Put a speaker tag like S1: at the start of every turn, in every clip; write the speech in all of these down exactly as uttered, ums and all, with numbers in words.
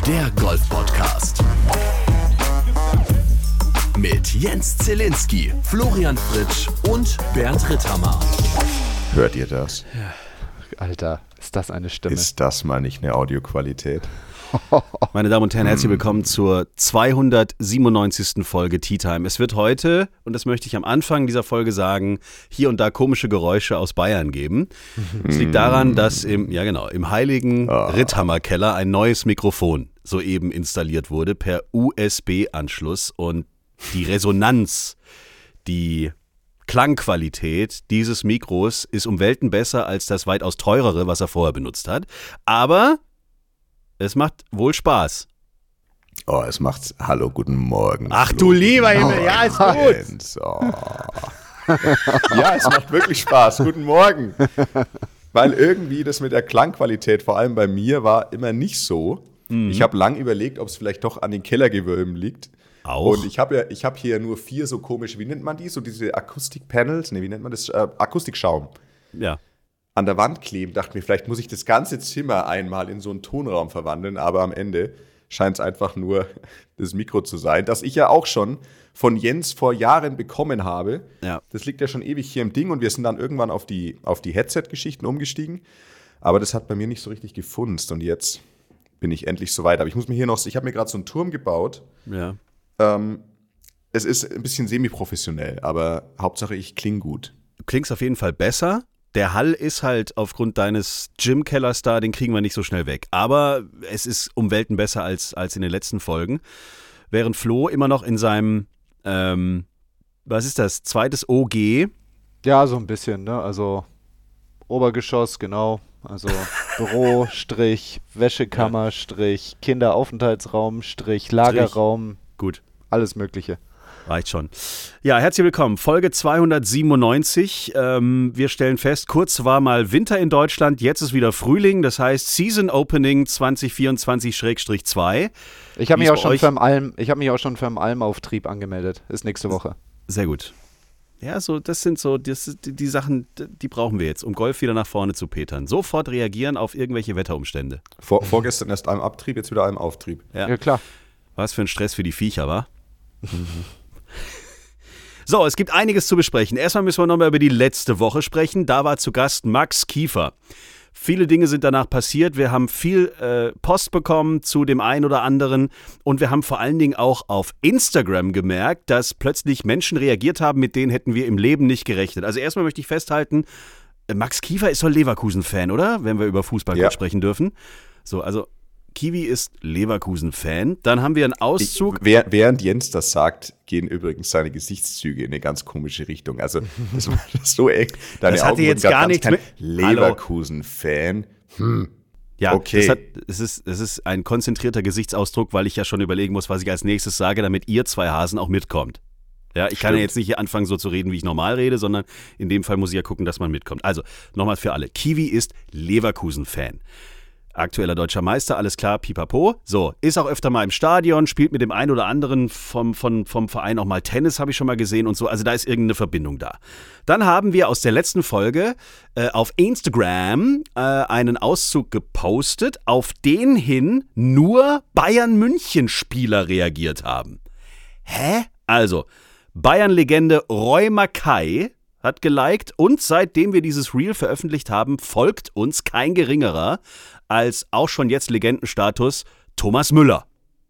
S1: der Golf-Podcast. Mit Jens Zielinski, Florian Fritsch und Bernd Ritthammer.
S2: Hört ihr das?
S3: Ja. Alter, ist das eine Stimme.
S2: Ist das mal nicht eine Audioqualität?
S4: Meine Damen und Herren, herzlich willkommen zur zweihundertsiebenundneunzigsten Folge Tea Time. Es wird heute, und das möchte ich am Anfang dieser Folge sagen, hier und da komische Geräusche aus Bayern geben. Es liegt daran, dass im, ja genau, im heiligen
S2: Oh.
S4: Ritthammer-Keller ein neues Mikrofon soeben installiert wurde per U S B-Anschluss und die Resonanz, die Klangqualität dieses Mikros ist um Welten besser als das weitaus teurere, was er vorher benutzt hat. Aber es macht wohl Spaß.
S2: Oh, es macht Hallo, guten Morgen.
S4: Ach du lieber Himmel, ja, ist gut.
S2: So. Ja, es macht wirklich Spaß. Guten Morgen. Weil irgendwie das mit der Klangqualität, vor allem bei mir, war immer nicht so. Mhm. Ich habe lang überlegt, ob es vielleicht doch an den Kellergewölben liegt.
S4: Auch?
S2: Und ich habe ja, ich habe hier nur vier so komische, wie nennt man die? So diese Akustikpanels, ne, wie nennt man das? Äh, Akustikschaum.
S4: Ja.
S2: An der Wand kleben, dachte mir, vielleicht muss ich das ganze Zimmer einmal in so einen Tonraum verwandeln, aber am Ende scheint es einfach nur das Mikro zu sein, das ich ja auch schon von Jens vor Jahren bekommen habe.
S4: Ja.
S2: Das liegt ja schon ewig hier im Ding und wir sind dann irgendwann auf die, auf die Headset-Geschichten umgestiegen, aber das hat bei mir nicht so richtig gefunzt und jetzt bin ich endlich soweit. Aber ich muss mir hier noch, ich habe mir gerade so einen Turm gebaut.
S4: Ja.
S2: Ähm, es ist ein bisschen semi-professionell, aber Hauptsache ich klinge gut.
S4: Du klingst auf jeden Fall besser. Der Hall ist halt aufgrund deines Gym-Kellers da, den kriegen wir nicht so schnell weg. Aber es ist um Welten besser als, als in den letzten Folgen. Während Flo immer noch in seinem, ähm, was ist das, zweites O G.
S3: Ja, so ein bisschen, ne? Also Obergeschoss, genau. Also Büro, Strich, Wäschekammer, Strich, Kinderaufenthaltsraum, Strich, Lagerraum.
S4: Gut.
S3: Alles Mögliche.
S4: Reicht schon. Ja, herzlich willkommen. Folge zweihundertsiebenundneunzig. Ähm, wir stellen fest, kurz war mal Winter in Deutschland, jetzt ist wieder Frühling. Das heißt Season Opening zwanzig vierundzwanzig zwei.
S3: Ich habe mich,
S4: Wie
S3: auch
S4: ist bei
S3: schon
S4: euch?
S3: für einen Alm, ich hab mich auch schon für einen Almauftrieb angemeldet. Ist nächste Woche.
S4: Sehr gut. Ja, so, das sind so das, die, die Sachen, die brauchen wir jetzt, um Golf wieder nach vorne zu petern. Sofort reagieren auf irgendwelche Wetterumstände.
S2: Vor, vorgestern erst einem Abtrieb, jetzt wieder einem Auftrieb.
S4: Ja.
S3: Ja, klar.
S4: Was für ein Stress für die Viecher, wa? So, es gibt einiges zu besprechen. Erstmal müssen wir nochmal über die letzte Woche sprechen. Da war zu Gast Max Kiefer. Viele Dinge sind danach passiert. Wir haben viel äh, Post bekommen zu dem einen oder anderen. Und wir haben vor allen Dingen auch auf Instagram gemerkt, dass plötzlich Menschen reagiert haben, mit denen hätten wir im Leben nicht gerechnet. Also erstmal möchte ich festhalten, äh, Max Kiefer ist doch Leverkusen-Fan, oder? Wenn wir über Fußball
S2: Ja.
S4: kurz sprechen dürfen. So, also Kiwi ist Leverkusen-Fan. Dann haben wir einen Auszug.
S2: Ich, während, während Jens das sagt, gehen übrigens seine Gesichtszüge in eine ganz komische Richtung. Also, das war so eng. Deine
S4: Das hatte
S2: Augen
S4: jetzt
S2: wurden
S4: gar
S2: ganz
S4: nichts
S2: klein.
S4: mit-
S2: Leverkusen-Fan. Hm.
S4: Ja,
S2: Okay.
S4: das, hat, es, ist, es ist ein konzentrierter Gesichtsausdruck, weil ich ja schon überlegen muss, was ich als nächstes sage, damit ihr zwei Hasen auch mitkommt. Ja, ich kann ja
S2: Stimmt.
S4: jetzt nicht hier anfangen, so zu reden, wie ich normal rede, sondern in dem Fall muss ich ja gucken, dass man mitkommt. Also, nochmal für alle. Kiwi ist Leverkusen-Fan. Aktueller deutscher Meister, alles klar, pipapo. So, ist auch öfter mal im Stadion, spielt mit dem einen oder anderen vom, vom, vom Verein auch mal Tennis, habe ich schon mal gesehen und so. Also da ist irgendeine Verbindung da. Dann haben wir aus der letzten Folge äh, auf Instagram äh, einen Auszug gepostet, auf den hin nur Bayern-München-Spieler reagiert haben. Hä? Also, Bayern-Legende Roy Mackay hat geliked und seitdem wir dieses Reel veröffentlicht haben, folgt uns kein geringerer als auch schon jetzt Legendenstatus Thomas Müller.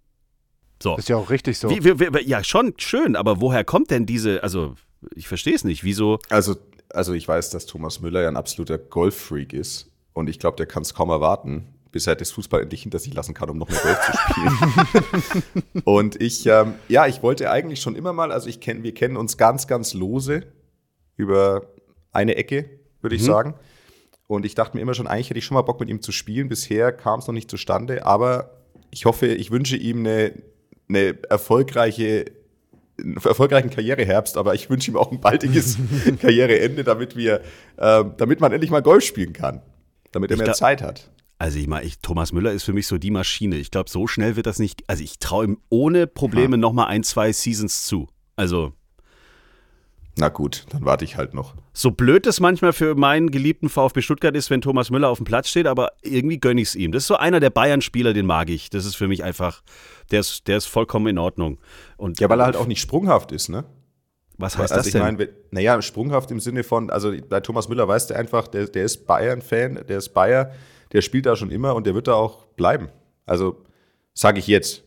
S4: So.
S3: Ist ja auch richtig so.
S4: Wie, wie, wie, ja, schon schön, aber woher kommt denn diese, also ich verstehe es nicht, wieso?
S2: Also, also, ich weiß, dass Thomas Müller ja ein absoluter Golffreak ist. Und ich glaube, der kann es kaum erwarten, bis er das Fußball endlich hinter sich lassen kann, um noch mehr Golf zu spielen. Und ich, ähm, ja, ich wollte eigentlich schon immer mal, also ich kenn, wir kennen uns ganz, ganz lose über eine Ecke, würde ich
S4: Mhm.
S2: sagen. Und ich dachte mir immer schon, eigentlich hätte ich schon mal Bock mit ihm zu spielen. Bisher kam es noch nicht zustande, aber ich hoffe, ich wünsche ihm eine, eine erfolgreiche, einen erfolgreichen Karriereherbst, aber ich wünsche ihm auch ein baldiges Karriereende, damit wir, äh, damit man endlich mal Golf spielen kann, damit er
S4: Ich
S2: mehr
S4: glaub-
S2: Zeit hat.
S4: Also ich meine, ich, Thomas Müller ist für mich so die Maschine. Ich glaube, so schnell wird das nicht, also ich traue ihm ohne Probleme nochmal ein, zwei Seasons zu. Also
S2: Na gut, dann warte ich halt noch.
S4: So blöd es manchmal für meinen geliebten VfB Stuttgart ist, wenn Thomas Müller auf dem Platz steht, aber irgendwie gönne ich es ihm. Das ist so einer der Bayern-Spieler, den mag ich. Das ist für mich einfach, der ist, der ist vollkommen in Ordnung. Und
S2: ja, weil er halt auch nicht sprunghaft ist, ne?
S4: Was heißt
S2: also
S4: das
S2: ich
S4: denn?
S2: Mein, naja, sprunghaft im Sinne von, also bei Thomas Müller weißt du einfach, der, der ist Bayern-Fan, der ist Bayer, der spielt da schon immer und der wird da auch bleiben. Also sage ich jetzt.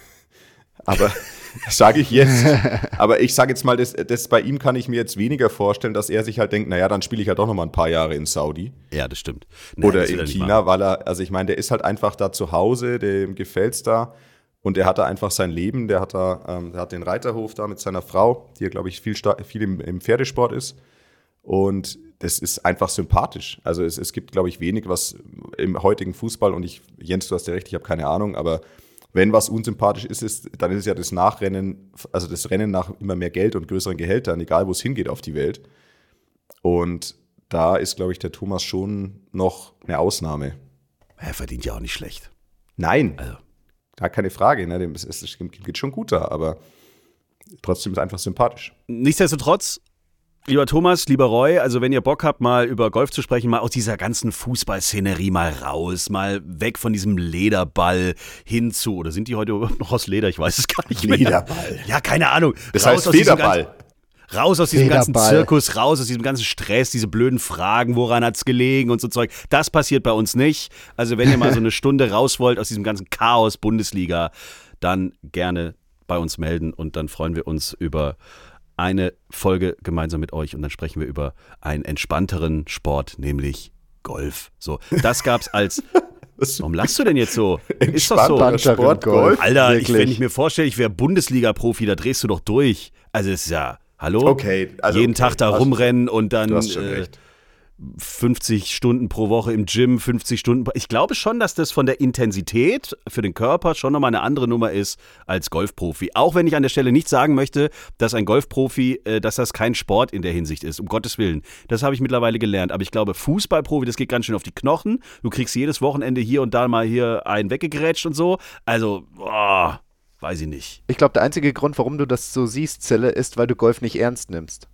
S2: Aber sage ich jetzt. Aber ich sage jetzt mal, das, das bei ihm kann ich mir jetzt weniger vorstellen, dass er sich halt denkt, naja, dann spiele ich halt doch noch mal ein paar Jahre in Saudi.
S4: Ja, das stimmt. Nein,
S2: Oder
S4: das will
S2: in
S4: er nicht
S2: China,
S4: machen.
S2: weil er, also ich meine, der ist halt einfach da zu Hause, dem gefällt's da. Und er hat da einfach sein Leben, der hat da, ähm, der hat den Reiterhof da mit seiner Frau, die ja, glaube ich, viel, sta- viel im, im Pferdesport ist. Und das ist einfach sympathisch. Also es, es gibt, glaube ich, wenig, was im heutigen Fußball, und ich, Jens, du hast ja recht, ich habe keine Ahnung, aber wenn was unsympathisch ist, ist, dann ist es ja das Nachrennen, also das Rennen nach immer mehr Geld und größeren Gehältern, egal wo es hingeht auf die Welt. Und da ist, glaube ich, der Thomas schon noch eine Ausnahme.
S4: Er verdient ja auch nicht schlecht.
S2: Nein,
S4: Also.
S2: gar keine Frage. Ne? Dem ist- Es es geht schon gut da, aber trotzdem ist es einfach sympathisch.
S4: Nichtsdestotrotz, lieber Thomas, lieber Roy, also wenn ihr Bock habt, mal über Golf zu sprechen, mal aus dieser ganzen Fußballszenerie mal raus, mal weg von diesem Lederball hin zu, oder sind die heute überhaupt noch aus Leder? Ich weiß es gar nicht mehr.
S2: Lederball.
S4: Ja, keine Ahnung.
S2: Das
S4: Raus
S2: heißt
S4: aus diesem
S2: Federball.
S4: ganzen- Raus aus diesem ganzen
S3: Federball.
S4: Zirkus, raus aus diesem ganzen Stress, diese blöden Fragen, woran hat's gelegen und so Zeug. Das passiert bei uns nicht. Also wenn ihr mal so eine Stunde raus wollt aus diesem ganzen Chaos Bundesliga, dann gerne bei uns melden und dann freuen wir uns über eine Folge gemeinsam mit euch und dann sprechen wir über einen entspannteren Sport, nämlich Golf. So, das gab's als. Warum lachst du denn jetzt so? Ist doch so.
S2: Entspannter Sport, Golf.
S4: Alter, ich,
S3: Wirklich.
S4: wenn ich mir vorstelle, ich wäre Bundesliga-Profi, da drehst du doch durch. Also es ist ja, hallo?
S2: Okay, also
S4: Jeden
S2: okay,
S4: Tag da
S2: du hast-
S4: rumrennen und dann
S2: Du hast schon
S4: äh,
S2: recht.
S4: fünfzig Stunden pro Woche im Gym, fünfzig Stunden. Ich glaube schon, dass das von der Intensität für den Körper schon nochmal eine andere Nummer ist als Golfprofi. Auch wenn ich an der Stelle nicht sagen möchte, dass ein Golfprofi, äh, dass das kein Sport in der Hinsicht ist, um Gottes Willen. Das habe ich mittlerweile gelernt. Aber ich glaube, Fußballprofi, das geht ganz schön auf die Knochen. Du kriegst jedes Wochenende hier und da mal hier einen weggegrätscht und so. Also, boah, weiß ich nicht.
S3: Ich glaube, der einzige Grund, warum du das so siehst, Zille, ist, weil du Golf nicht ernst nimmst.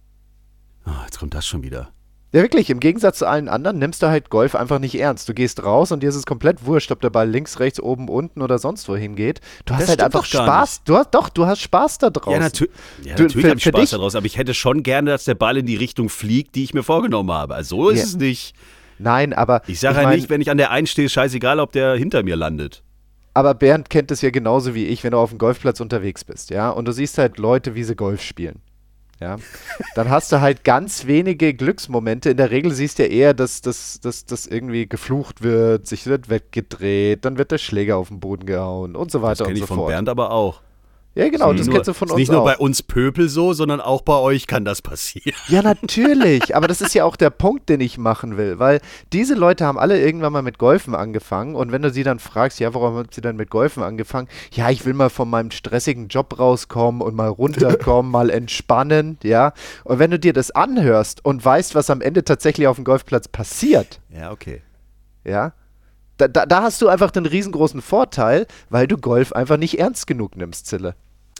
S4: Ah, jetzt kommt das schon wieder.
S3: Ja, wirklich, im Gegensatz zu allen anderen nimmst du halt Golf einfach nicht ernst. Du gehst raus und dir ist es komplett wurscht, ob der Ball links, rechts, oben, unten oder sonst wohin geht. Du hast
S4: Das
S3: halt
S4: stimmt
S3: einfach
S4: doch gar
S3: Spaß. Du hast, doch, du hast Spaß da draußen.
S4: Ja, natür ja
S3: Du,
S4: natürlich
S3: für-
S4: habe ich
S3: für
S4: Spaß
S3: dich-
S4: daraus, aber ich hätte schon gerne, dass der Ball in die Richtung fliegt, die ich mir vorgenommen habe. Also so ist
S3: Ja.
S4: es nicht.
S3: Nein, aber
S4: Ich sage ja
S3: mein,
S4: nicht, wenn ich an der eins stehe, scheißegal, ob der hinter mir landet.
S3: aber Bernd kennt es ja genauso wie ich, wenn du auf dem Golfplatz unterwegs bist, ja, und du siehst halt Leute, wie sie Golf spielen. Ja, dann hast du halt ganz wenige Glücksmomente. In der Regel siehst du ja eher, dass das dass, dass irgendwie geflucht wird, sich wird weggedreht, dann wird der Schläger auf den Boden gehauen und so
S4: Das
S3: weiter
S4: kenne
S3: und
S4: ich
S3: so
S4: von
S3: fort.
S4: Bernd aber auch.
S3: Ja, genau, das
S4: Nur-
S3: kennst du von
S4: ist
S3: uns
S4: nicht nur
S3: auch.
S4: bei uns Pöpel so, sondern auch bei euch kann das passieren.
S3: Ja, natürlich, aber das ist ja auch der Punkt, den ich machen will, weil diese Leute haben alle irgendwann mal mit Golfen angefangen und wenn du sie dann fragst, ja, warum habt ihr denn mit Golfen angefangen? Ja, ich will mal von meinem stressigen Job rauskommen und mal runterkommen, mal entspannen, ja. Und wenn du dir das anhörst und weißt, was am Ende tatsächlich auf dem Golfplatz passiert,
S4: Ja, okay.
S3: ja, da, da, da hast du einfach den riesengroßen Vorteil, weil du Golf einfach nicht ernst genug nimmst, Zille.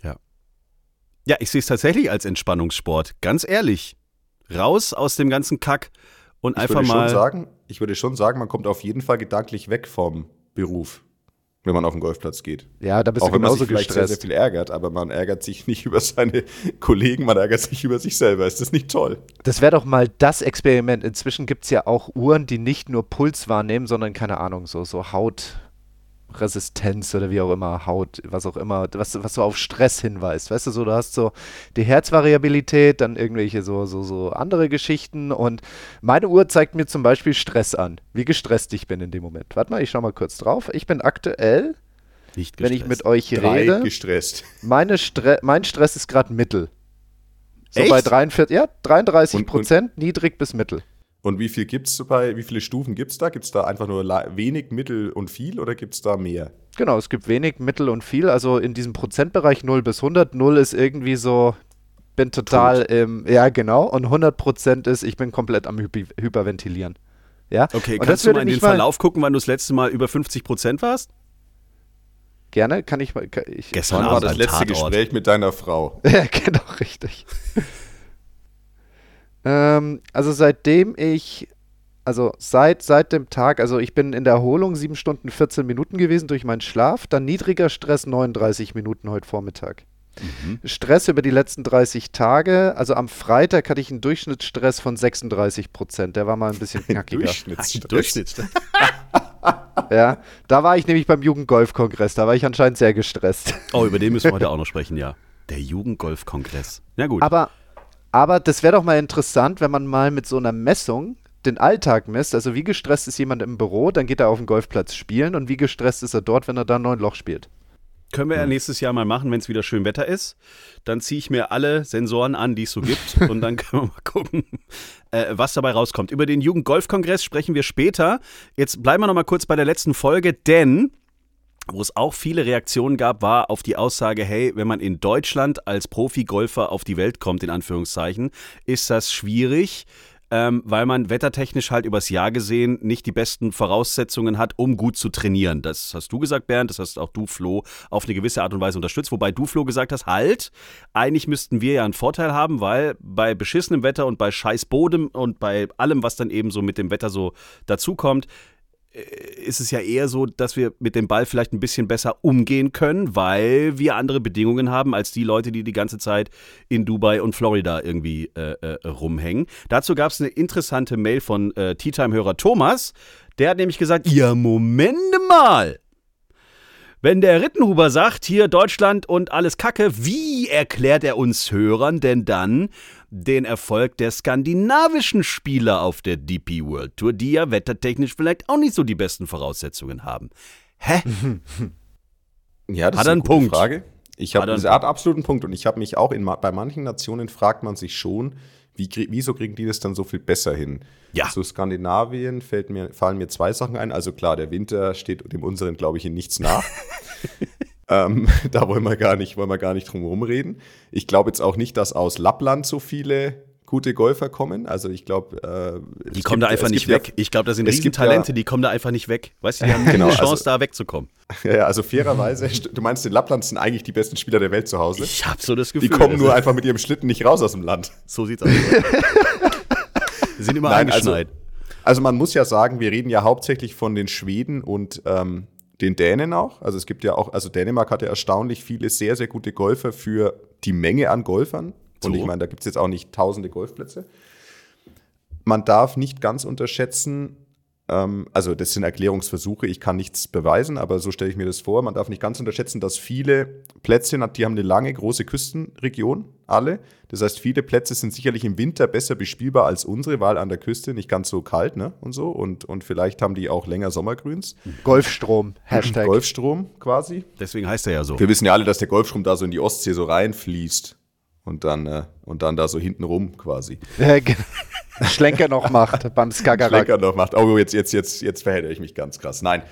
S4: Ja, ich sehe es tatsächlich als Entspannungssport. Ganz ehrlich. Raus aus dem ganzen Kack und
S2: Ich
S4: einfach
S2: würde,
S4: mal.
S2: schon sagen, ich würde schon sagen, man kommt auf jeden Fall gedanklich weg vom Beruf, wenn man auf den Golfplatz geht.
S3: Ja, da bist
S2: Auch
S3: du
S2: wenn man
S3: genauso
S2: sich vielleicht sehr, sehr
S3: gestresst.
S2: viel ärgert, aber man ärgert sich nicht über seine Kollegen, man ärgert sich über sich selber. Ist das nicht toll?
S3: Das wäre doch mal das Experiment. Inzwischen gibt es ja auch Uhren, die nicht nur Puls wahrnehmen, sondern, keine Ahnung, so, so Hautresistenz oder wie auch immer, Haut, was auch immer, was, was so auf Stress hinweist. Weißt du, so, du hast so die Herzvariabilität, dann irgendwelche so, so, so andere Geschichten und meine Uhr zeigt mir zum Beispiel Stress an, wie gestresst ich bin in dem Moment. Warte mal, ich schau mal kurz drauf. Ich bin aktuell,
S4: Nicht
S3: wenn ich
S4: gestresst.
S3: mit euch
S2: Drei
S3: rede,
S2: gestresst.
S3: meine Stre mein Stress ist gerade mittel. So
S4: Echt?
S3: bei dreiundvierzig, ja, dreiunddreißig
S2: Und- und-
S3: Prozent, niedrig bis mittel.
S2: Und wie viel gibt's dabei, wie viele Stufen gibt es da? Gibt es da einfach nur la- wenig, mittel und viel oder gibt es da mehr?
S3: Genau, es gibt wenig, mittel und viel. Also in diesem Prozentbereich null bis hundert. null ist irgendwie so, bin total im, ja genau. Und hundert Prozent ist, ich bin komplett am Hypi- Hyperventilieren. Ja?
S4: Okay,
S3: und
S4: kannst du
S3: würde
S4: mal in den
S3: mich mal-
S4: Verlauf gucken, wann du das letzte Mal über fünfzig Prozent warst?
S3: Gerne, kann ich mal. Kann ich,
S4: Gestern
S2: Wann war
S4: Abend
S2: das
S4: ein
S2: letzte
S4: Tatort.
S2: Gespräch mit deiner Frau?
S3: Ja, genau, richtig. Ähm, also seitdem ich, also seit, seit dem Tag, also ich bin in der Erholung sieben Stunden vierzehn Minuten gewesen durch meinen Schlaf, dann niedriger Stress neununddreißig Minuten heute Vormittag. Mhm. Stress über die letzten dreißig Tage, also am Freitag hatte ich einen Durchschnittsstress von sechsunddreißig Prozent, der war mal ein bisschen knackiger.
S2: Durchschnittsstress.
S4: Durchschnittsstress.
S3: Ja, da war ich nämlich beim Jugendgolfkongress, da war ich anscheinend sehr gestresst.
S4: Oh, über den müssen wir heute auch noch sprechen, ja. Der Jugendgolfkongress. Ja gut.
S3: Aber, aber das wäre doch mal interessant, wenn man mal mit so einer Messung den Alltag misst, also wie gestresst ist jemand im Büro, dann geht er auf den Golfplatz spielen und wie gestresst ist er dort, wenn er da ein neun Loch spielt.
S4: Können wir ja nächstes Jahr mal machen, wenn es wieder schön Wetter ist. Dann ziehe ich mir alle Sensoren an, die es so gibt. Und dann können wir mal gucken, äh, was dabei rauskommt. Über den Jugendgolfkongress sprechen wir später. Jetzt bleiben wir noch mal kurz bei der letzten Folge, denn wo es auch viele Reaktionen gab, war auf die Aussage, hey, wenn man in Deutschland als Profi-Golfer auf die Welt kommt, in Anführungszeichen, ist das schwierig, Ähm, weil man wettertechnisch halt übers Jahr gesehen nicht die besten Voraussetzungen hat, um gut zu trainieren. Das hast du gesagt, Bernd, das hast auch du, Flo, auf eine gewisse Art und Weise unterstützt. Wobei du, Flo, gesagt hast, halt, eigentlich müssten wir ja einen Vorteil haben, weil bei beschissenem Wetter und bei scheiß Boden und bei allem, was dann eben so mit dem Wetter so dazukommt, ist es ja eher so, dass wir mit dem Ball vielleicht ein bisschen besser umgehen können, weil wir andere Bedingungen haben als die Leute, die die ganze Zeit in Dubai und Florida irgendwie äh, äh, rumhängen. Dazu gab es eine interessante Mail von äh, Tea-Time-Hörer Thomas. Der hat nämlich gesagt, ja, Moment mal. Wenn der Rittenhuber sagt, hier Deutschland und alles Kacke, wie erklärt er uns Hörern denn dann den Erfolg der skandinavischen Spieler auf der D P World Tour, die ja wettertechnisch vielleicht auch nicht so die besten Voraussetzungen haben? Hä?
S2: Ja, das
S4: hat
S2: ist eine
S4: einen
S2: gute
S4: Punkt.
S2: Frage. Ich habe
S4: Hat
S2: er hat absolut einen Punkt und ich habe mich auch in bei manchen Nationen fragt man sich schon, wie, wieso kriegen die das dann so viel besser hin?
S4: Ja.
S2: Zu Skandinavien fällt mir, fallen mir zwei Sachen ein. Also klar, der Winter steht dem unseren, glaube ich, in nichts nach. ähm, da wollen wir gar nicht, wollen wir gar nicht drum herum reden. Ich glaube jetzt auch nicht, dass aus Lappland so viele gute Golfer kommen. Also ich glaube, äh,
S4: die kommen da einfach nicht weg.
S2: Ja,
S4: ich glaube, das sind
S2: es gibt
S4: Riesentalente,
S2: ja,
S4: die kommen da einfach nicht weg. Weißt du, die haben
S2: genau,
S4: eine Chance,
S2: also,
S4: da wegzukommen.
S2: Ja, also fairerweise, du meinst, in Lappland sind eigentlich die besten Spieler der Welt zu Hause?
S4: Ich habe so das Gefühl.
S2: Die kommen nur einfach mit ihrem Schlitten nicht raus aus dem Land.
S4: So sieht's aus. Die sind immer
S2: Nein,
S4: eingeschneit.
S2: Also, also man muss ja sagen, wir reden ja hauptsächlich von den Schweden und ähm, den Dänen auch. Also es gibt ja auch, also Dänemark hat ja erstaunlich viele sehr, sehr gute Golfer für die Menge an Golfern.
S4: So.
S2: Und ich meine, da gibt es jetzt auch nicht tausende Golfplätze. Man darf nicht ganz unterschätzen, ähm, also das sind Erklärungsversuche, ich kann nichts beweisen, aber so stelle ich mir das vor, man darf nicht ganz unterschätzen, dass viele Plätze, die haben eine lange, große Küstenregion, alle. Das heißt, viele Plätze sind sicherlich im Winter besser bespielbar als unsere, weil an der Küste nicht ganz so kalt, ne, und so. Und, und vielleicht haben die auch länger Sommergrüns.
S3: Golfstrom, Hashtag.
S2: Golfstrom quasi.
S4: Deswegen heißt er ja so.
S2: Wir wissen ja alle, dass der Golfstrom da so in die Ostsee so reinfließt. Und dann, äh, und dann da so hinten rum quasi.
S3: Schlenker noch macht beim Skagerrak.
S2: Schlenker noch macht. Oh, jetzt, jetzt, jetzt, jetzt verhält ich mich ganz krass. Nein.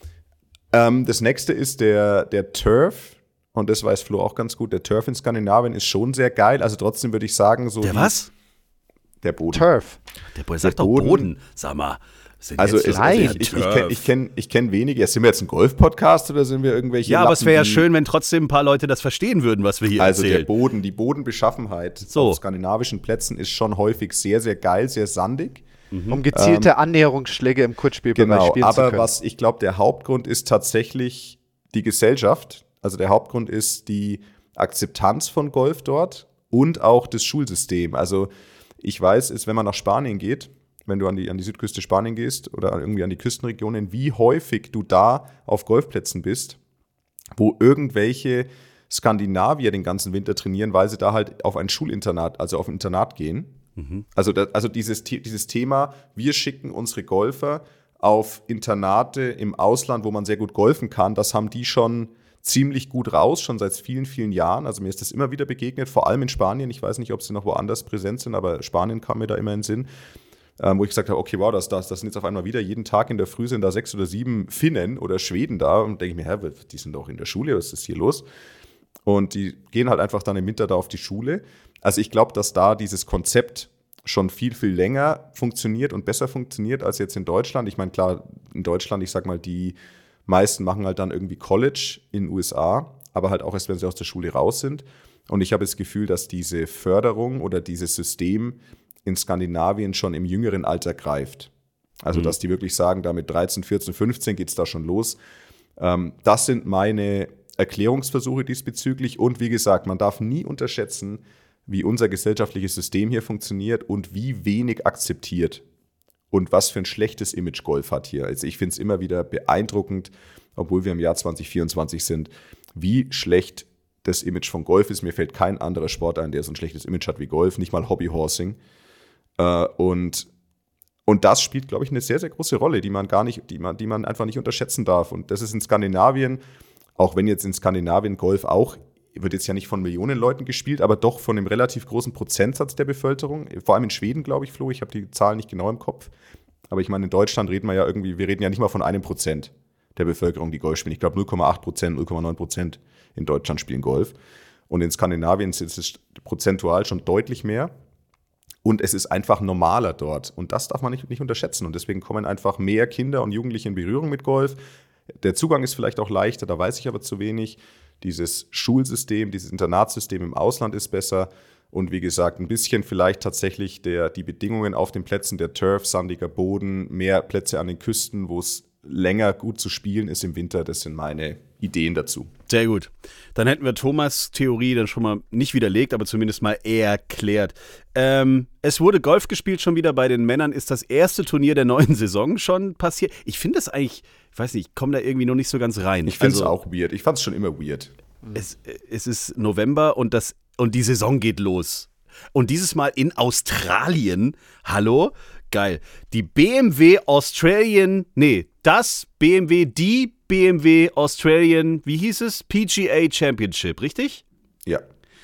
S2: Ähm, das nächste ist der, der Turf. Und das weiß Flo auch ganz gut. Der Turf in Skandinavien ist schon sehr geil. Also trotzdem würde ich sagen, so.
S4: Der was?
S2: Der Boden.
S3: Turf.
S4: Der Boden sagt
S2: der
S4: doch
S2: Boden.
S4: Boden. Sag mal.
S2: Also, es, also ich, ich, ich kenne ich kenn, ich kenn wenige. Sind wir jetzt ein Golf-Podcast oder sind wir irgendwelche
S4: Ja,
S2: Lappen,
S4: aber es wäre ja
S2: die,
S4: schön, wenn trotzdem ein paar Leute das verstehen würden, was wir hier
S2: Also
S4: erzählen.
S2: der Boden, die Bodenbeschaffenheit
S4: So.
S2: auf skandinavischen Plätzen ist schon häufig sehr, sehr geil, sehr sandig.
S3: Um gezielte ähm, Annäherungsschläge im Kurzspielbereich
S2: genau,
S3: spielen zu
S2: aber
S3: können.
S2: was ich glaube, der Hauptgrund ist tatsächlich die Gesellschaft. Also der Hauptgrund ist die Akzeptanz von Golf dort und auch das Schulsystem. Also ich weiß, ist, wenn man nach Spanien geht, wenn du an die, an die Südküste Spanien gehst oder irgendwie an die Küstenregionen, wie häufig du da auf Golfplätzen bist, wo irgendwelche Skandinavier den ganzen Winter trainieren, weil sie da halt auf ein Schulinternat, also auf ein Internat gehen. Mhm. Also, da, also dieses, dieses Thema, wir schicken unsere Golfer auf Internate im Ausland, wo man sehr gut golfen kann, das haben die schon ziemlich gut raus, schon seit vielen, vielen Jahren. Also mir ist das immer wieder begegnet, vor allem in Spanien. Ich weiß nicht, ob sie noch woanders präsent sind, aber Spanien kam mir da immer in den Sinn. Ähm, wo ich gesagt habe, okay, wow, das, das, das sind jetzt auf einmal wieder, jeden Tag in der Früh sind da sechs oder sieben Finnen oder Schweden da und denke ich mir, hä, die sind doch in der Schule, was ist hier los? Und die gehen halt einfach dann im Winter da auf die Schule. Also ich glaube, dass da dieses Konzept schon viel, viel länger funktioniert und besser funktioniert als jetzt in Deutschland. Ich meine, klar, in Deutschland, ich sag mal, die meisten machen halt dann irgendwie College in den U S A, aber halt auch erst, wenn sie aus der Schule raus sind. Und ich habe das Gefühl, dass diese Förderung oder dieses System in Skandinavien schon im jüngeren Alter greift. Also, mhm. dass die wirklich sagen, da mit dreizehn, vierzehn, fünfzehn geht es da schon los. Ähm, das sind meine Erklärungsversuche diesbezüglich. Und wie gesagt, man darf nie unterschätzen, wie unser gesellschaftliches System hier funktioniert und wie wenig akzeptiert und was für ein schlechtes Image Golf hat hier. Also ich finde es immer wieder beeindruckend, obwohl wir im Jahr zwanzig vierundzwanzig sind, wie schlecht das Image von Golf ist. Mir fällt kein anderer Sport ein, der so ein schlechtes Image hat wie Golf, nicht mal Hobbyhorsing. Äh, und, und das spielt, glaube ich, eine sehr, sehr große Rolle, die man gar nicht, die man, die man einfach nicht unterschätzen darf. Und das ist in Skandinavien, auch wenn jetzt in Skandinavien Golf auch, wird jetzt ja nicht von Millionen Leuten gespielt, aber doch von einem relativ großen Prozentsatz der Bevölkerung. Vor allem in Schweden, glaube ich, Flo, ich habe die Zahlen nicht genau im Kopf. Aber ich meine, in Deutschland reden wir ja irgendwie, wir reden ja nicht mal von einem Prozent der Bevölkerung, die Golf spielen. Ich glaube null Komma acht Prozent, null Komma neun Prozent in Deutschland spielen Golf. Und in Skandinavien ist es prozentual schon deutlich mehr. Und es ist einfach normaler dort. Und das darf man nicht, nicht unterschätzen. Und deswegen kommen einfach mehr Kinder und Jugendliche in Berührung mit Golf. Der Zugang ist vielleicht auch leichter, da weiß ich aber zu wenig. Dieses Schulsystem, dieses Internatssystem im Ausland ist besser. Und wie gesagt, ein bisschen vielleicht tatsächlich der, die Bedingungen auf den Plätzen, der Turf, sandiger Boden, mehr Plätze an den Küsten, wo es länger gut zu spielen ist im Winter. Das sind meine Ideen dazu.
S4: Sehr gut. Dann hätten wir Thomas' Theorie dann schon mal nicht widerlegt, aber zumindest mal erklärt. Ähm, es wurde Golf gespielt schon wieder bei den Männern. Ist das erste Turnier der neuen Saison schon passiert? Ich finde das eigentlich, ich weiß nicht, ich komme da irgendwie noch nicht so ganz rein.
S2: Ich finde es
S4: also,
S2: auch weird. Ich fand es schon immer weird.
S4: Es, es ist November und, das, und die Saison geht los. Und dieses Mal in Australien. Hallo? Geil. Die B M W Australian, nee, das B M W, die B M W Australian, wie hieß es? P G A Championship, richtig?
S2: Ja.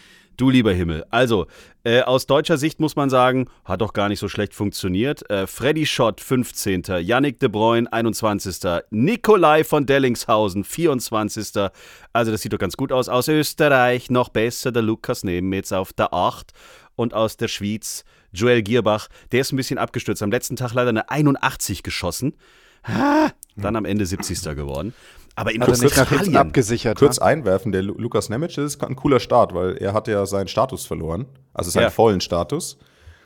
S4: Du lieber Himmel. Also, äh, aus deutscher Sicht muss man sagen, hat doch gar nicht so schlecht funktioniert. Äh, Freddy Schott, fünfzehnter Yannick de Bruyne, einundzwanzigster Nikolai von Dellingshausen, vierundzwanzigster Also, das sieht doch ganz gut aus. Aus Österreich noch besser, der Lukas Nemetz auf der acht. Und aus der Schweiz Joel Gierbach, der ist ein bisschen abgestürzt. Am letzten Tag leider eine einundachtzig geschossen. Ah, dann am Ende siebzigster geworden. Aber in
S3: Hat er nicht nach hinten
S4: Australien
S3: abgesichert.
S2: Kurz
S3: ne?
S2: einwerfen, der Lu- Lukas Nemec ist ein cooler Start, weil er hat ja seinen Status verloren, also seinen
S4: Ja.
S2: vollen Status.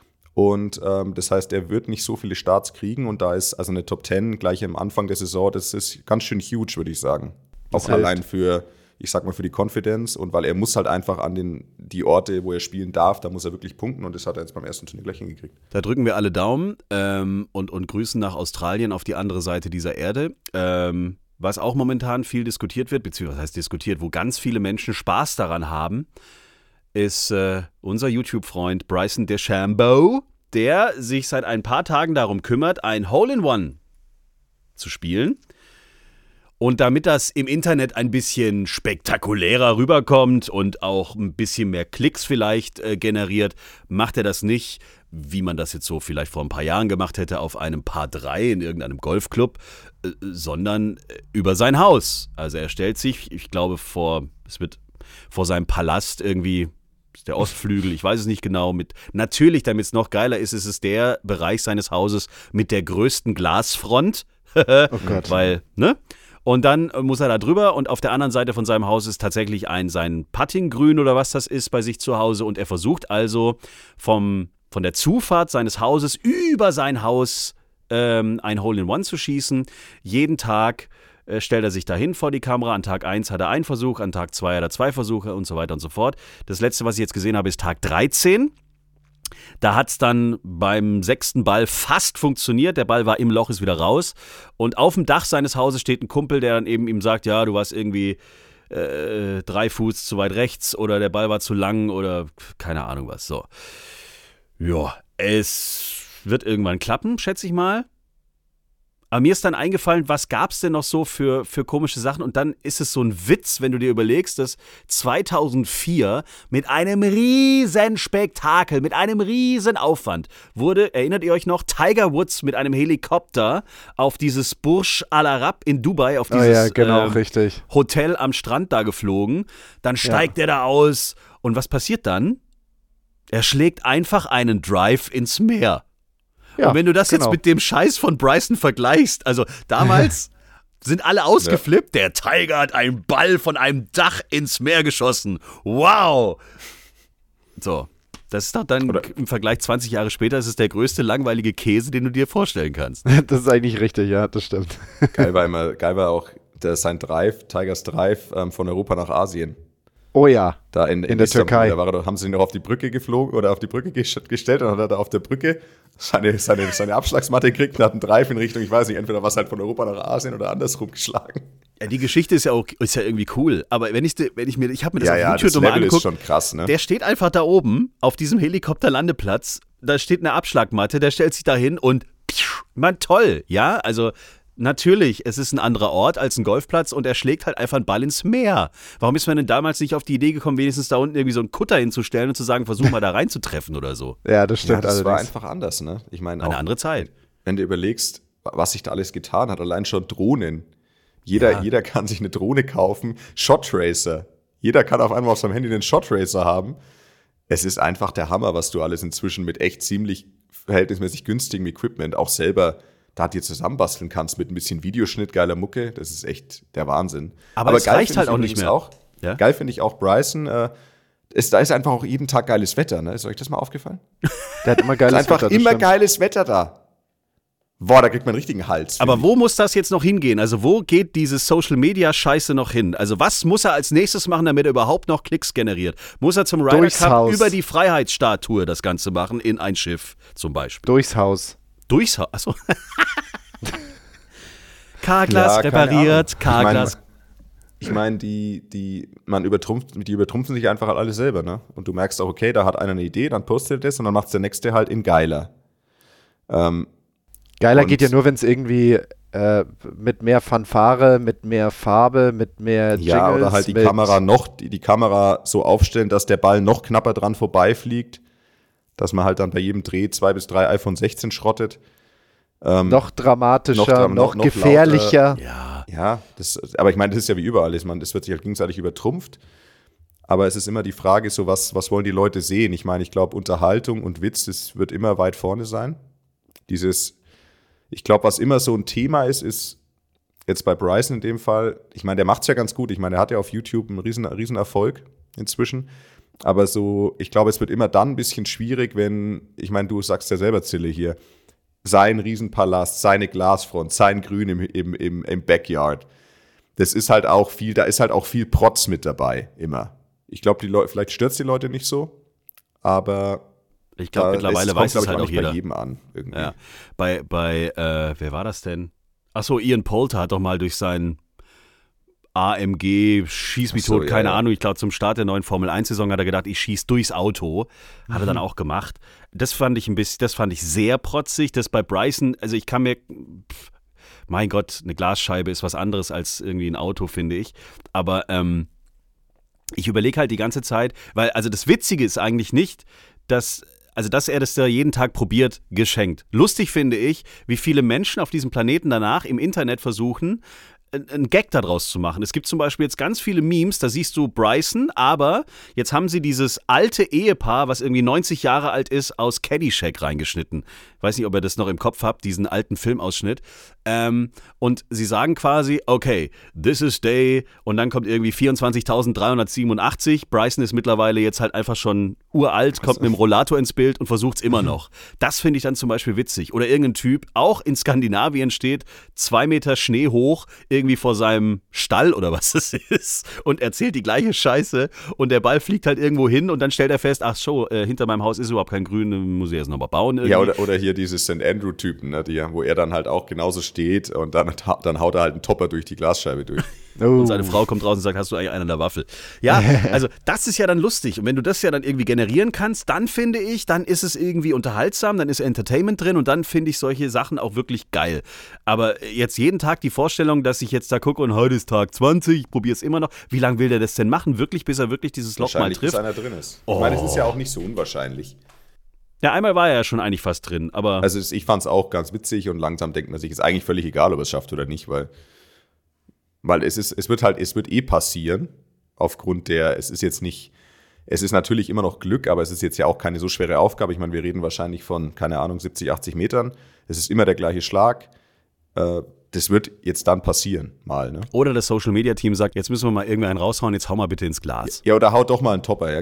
S2: Und ähm, das heißt, er wird nicht so viele Starts kriegen und da ist also eine Top zehn gleich am Anfang der Saison, das ist ganz schön huge, würde ich sagen.
S3: Das
S2: Auch
S3: hilft.
S2: allein für, ich sag mal, für die Confidence und weil er muss halt einfach an den, die Orte, wo er spielen darf, da muss er wirklich punkten und das hat er jetzt beim ersten Turnier gleich hingekriegt.
S4: Da drücken wir alle Daumen ähm, und, und grüßen nach Australien auf die andere Seite dieser Erde. Ähm, was auch momentan viel diskutiert wird, beziehungsweise was heißt diskutiert, wo ganz viele Menschen Spaß daran haben, ist äh, unser YouTube-Freund Bryson DeChambeau, der sich seit ein paar Tagen darum kümmert, ein Hole-in-One zu spielen. Und damit das im Internet ein bisschen spektakulärer rüberkommt und auch ein bisschen mehr Klicks vielleicht äh, generiert, macht er das nicht, wie man das jetzt so vielleicht vor ein paar Jahren gemacht hätte, auf einem Par drei in irgendeinem Golfclub, äh, sondern äh, über sein Haus. Also er stellt sich, ich glaube, vor, es wird vor seinem Palast irgendwie, der Ostflügel, ich weiß es nicht genau, mit natürlich, damit es noch geiler ist, ist es der Bereich seines Hauses mit der größten Glasfront.
S3: Oh Gott.
S4: Weil, ne? Und dann muss er da drüber und auf der anderen Seite von seinem Haus ist tatsächlich ein sein Puttinggrün oder was das ist bei sich zu Hause und er versucht also vom, von der Zufahrt seines Hauses über sein Haus ähm, ein Hole-in-One zu schießen. Jeden Tag äh, stellt er sich dahin vor die Kamera. An Tag eins hat er einen Versuch, an Tag zwei hat er zwei Versuche und so weiter und so fort. Das letzte, was ich jetzt gesehen habe, ist Tag dreizehn. Da hat es dann beim sechsten Ball fast funktioniert. Der Ball war im Loch, ist wieder raus. Und auf dem Dach seines Hauses steht ein Kumpel, der dann eben ihm sagt, ja, du warst irgendwie äh, drei Fuß zu weit rechts oder der Ball war zu lang oder keine Ahnung was. So. Ja, es wird irgendwann klappen, schätze ich mal. Aber mir ist dann eingefallen, was gab es denn noch so für, für komische Sachen? Und dann ist es so ein Witz, wenn du dir überlegst, dass zweitausendvier mit einem riesen Spektakel, mit einem riesen Aufwand wurde, erinnert ihr euch noch, Tiger Woods mit einem Helikopter auf dieses Burj Al Arab in Dubai, auf dieses
S3: oh ja, genau,
S4: ähm,
S3: richtig.
S4: Hotel am Strand da geflogen. Dann steigt ja. er da aus. Und was passiert dann? Er schlägt einfach einen Drive ins Meer.
S3: Ja,
S4: und wenn du das
S3: genau.
S4: jetzt mit dem Scheiß von Bryson vergleichst, also damals sind alle ausgeflippt, der Tiger hat einen Ball von einem Dach ins Meer geschossen. Wow! So, Das ist doch dann Oder im Vergleich zwanzig Jahre später, ist es der größte langweilige Käse, den du dir vorstellen kannst.
S3: Das ist eigentlich richtig, ja, das stimmt.
S2: Geil war, immer, geil war auch der, sein Drive, Tigers Drive ähm, von Europa nach Asien.
S3: Oh ja,
S2: da in, in,
S3: in der
S2: Istanbul,
S3: Türkei.
S2: Da, war er, haben sie ihn noch auf die Brücke geflogen oder auf die Brücke gestellt und dann hat er da auf der Brücke seine, seine, seine Abschlagsmatte gekriegt und hat einen Drive in Richtung, ich weiß nicht, entweder was halt von Europa nach Asien oder andersrum geschlagen.
S4: Ja, die Geschichte ist ja auch ist ja irgendwie cool, aber wenn ich, wenn ich mir, ich habe mir das
S2: ja,
S4: auf
S2: ja,
S4: YouTube
S2: das
S4: nochmal
S2: Level
S4: angeguckt,
S2: ist schon krass, ne?
S4: Der steht einfach da oben auf diesem Helikopterlandeplatz, da steht eine Abschlagmatte, der stellt sich da hin und man toll, ja, also natürlich, es ist ein anderer Ort als ein Golfplatz und er schlägt halt einfach einen Ball ins Meer. Warum ist man denn damals nicht auf die Idee gekommen, wenigstens da unten irgendwie so einen Kutter hinzustellen und zu sagen, versuch mal da reinzutreffen oder so?
S3: Ja, das stimmt.
S2: Ja, das
S3: allerdings.
S2: war einfach anders, ne? Ich meine,
S4: eine andere Zeit.
S2: Wenn du überlegst, was sich da alles getan hat, allein schon Drohnen. Jeder, ja. jeder kann sich eine Drohne kaufen. Shot Racer. Jeder kann auf einmal auf seinem Handy einen Shot Racer haben. Es ist einfach der Hammer, was du alles inzwischen mit echt ziemlich verhältnismäßig günstigem Equipment auch selber da dir zusammenbasteln kannst mit ein bisschen Videoschnitt, geiler Mucke. Das ist echt der Wahnsinn.
S4: Aber, Aber es geil reicht halt auch nicht mehr.
S2: Auch, ja? Geil finde ich auch Bryson. Äh, es, da ist einfach auch jeden Tag geiles Wetter. Ne? Ist euch das mal aufgefallen?
S3: Der hat immer geiles
S2: Wetter. Einfach
S3: Wetter,
S2: immer
S3: stimmt.
S2: geiles Wetter da. Boah, da kriegt man einen richtigen Hals.
S4: Aber wo muss das jetzt noch hingehen? Also wo geht diese Social-Media-Scheiße noch hin? Also was muss er als nächstes machen, damit er überhaupt noch Klicks generiert? Muss er zum Ryder
S3: Durchs
S4: Cup
S3: Haus.
S4: über die Freiheitsstatue das Ganze machen, in ein Schiff zum Beispiel?
S3: Durchs Haus.
S4: Durchs Haus? Achso. K-Glas
S2: ja,
S4: repariert, K-Glas.
S2: Ich meine, mein, die, die, man übertrumpft, die übertrumpfen sich einfach alle selber, ne? Und du merkst auch, okay, da hat einer eine Idee, dann postet er das und dann macht es der Nächste halt in geiler. Ähm,
S3: Geiler geht ja nur, wenn es irgendwie äh, mit mehr Fanfare, mit mehr Farbe, mit mehr Jingles.
S2: Ja, oder halt die Kamera noch, die, die Kamera so aufstellen, dass der Ball noch knapper dran vorbeifliegt, dass man halt dann bei jedem Dreh zwei bis drei iPhone sechzehn schrottet.
S3: Ähm, noch dramatischer, noch,
S2: dram-
S3: noch,
S2: noch
S3: gefährlicher.
S2: Lauter. Ja, ja das, aber ich meine, das ist ja wie überall. Ich meine, das wird sich halt gegenseitig übertrumpft. Aber es ist immer die Frage, so was, was wollen die Leute sehen? Ich meine, ich glaube, Unterhaltung und Witz, das wird immer weit vorne sein. Dieses Ich glaube, was immer so ein Thema ist, ist jetzt bei Bryson in dem Fall, ich meine, der macht es ja ganz gut. Ich meine, der hat ja auf YouTube einen riesen, riesen Erfolg inzwischen. Aber so, ich glaube, es wird immer dann ein bisschen schwierig, wenn, ich meine, du sagst ja selber, Zille, hier, sein Riesenpalast, seine Glasfront, sein Grün im, im, im, im Backyard. Das ist halt auch viel, da ist halt auch viel Protz mit dabei, immer. Ich glaube, die Leute, vielleicht stört es die Leute nicht so, aber
S4: ich glaube, mittlerweile weiß es halt auch jeder.
S2: Bei jedem an, irgendwie.
S4: Ja. Bei, bei äh, wer war das denn? Achso, Ian Poulter hat doch mal durch seinen A M G, schieß mich
S2: so,
S4: tot, keine
S2: ja, ja.
S4: Ahnung, ich glaube zum Start der neuen Formel eins Saison hat er gedacht, ich schieß durchs Auto. Hat er dann auch gemacht. Das fand ich ein bisschen, das fand ich sehr protzig, das bei Bryson, also ich kann mir, pff, mein Gott, eine Glasscheibe ist was anderes als irgendwie ein Auto, finde ich. Aber ähm, ich überlege halt die ganze Zeit, weil, also das Witzige ist eigentlich nicht, dass Also, dass er das da jeden Tag probiert, geschenkt. Lustig finde ich, wie viele Menschen auf diesem Planeten danach im Internet versuchen, einen Gag daraus zu machen. Es gibt zum Beispiel jetzt ganz viele Memes, da siehst du Bryson, aber jetzt haben sie dieses alte Ehepaar, was irgendwie neunzig Jahre alt ist, aus Caddyshack reingeschnitten. Ich weiß nicht, ob ihr das noch im Kopf habt, diesen alten Filmausschnitt. Ähm, und sie sagen quasi, okay, this is day, und dann kommt irgendwie vierundzwanzigtausenddreihundertsiebenundachtzig. Bryson ist mittlerweile jetzt halt einfach schon uralt, kommt mit dem Rollator ins Bild und versucht es immer noch. Das finde ich dann zum Beispiel witzig. Oder irgendein Typ, auch in Skandinavien steht, zwei Meter Schnee hoch, irgendwie vor seinem Stall oder was es ist, und erzählt die gleiche Scheiße und der Ball fliegt halt irgendwo hin und dann stellt er fest, ach so, äh, hinter meinem Haus ist überhaupt kein Grün, muss ich erst noch mal bauen. Irgendwie.
S2: Ja, oder, oder hier diese Sankt Andrew-Typen, ne, die, wo er dann halt auch genauso steht und dann, dann haut er halt einen Topper durch die Glasscheibe durch.
S3: Oh.
S4: Und seine Frau kommt raus und sagt, hast du eigentlich einen an der Waffel? Ja, also das ist ja dann lustig. Und wenn du das ja dann irgendwie generieren kannst, dann finde ich, dann ist es irgendwie unterhaltsam, dann ist Entertainment drin und dann finde ich solche Sachen auch wirklich geil. Aber jetzt jeden Tag die Vorstellung, dass ich jetzt da gucke und heute ist Tag zwanzig, ich probiere es immer noch. Wie lange will der das denn machen? Wirklich, bis er wirklich dieses Loch mal trifft?
S2: Bis einer drin ist. Ich meine, es ist ja auch nicht so unwahrscheinlich.
S4: Ja, einmal war er ja schon eigentlich fast drin, aber...
S2: Also ich fand es auch ganz witzig und langsam denkt man sich, ist eigentlich völlig egal, ob er es schafft oder nicht, weil... Weil es ist, es wird halt, es wird eh passieren, aufgrund der, es ist jetzt nicht, es ist natürlich immer noch Glück, aber es ist jetzt ja auch keine so schwere Aufgabe. Ich meine, wir reden wahrscheinlich von, keine Ahnung, siebzig, achtzig Metern. Es ist immer der gleiche Schlag. Äh, das wird jetzt dann passieren, mal, ne?
S4: Oder das Social-Media-Team sagt, jetzt müssen wir mal irgendeinen raushauen, jetzt hau mal bitte ins Glas.
S2: Ja, oder haut doch mal einen Topper, ja, genau.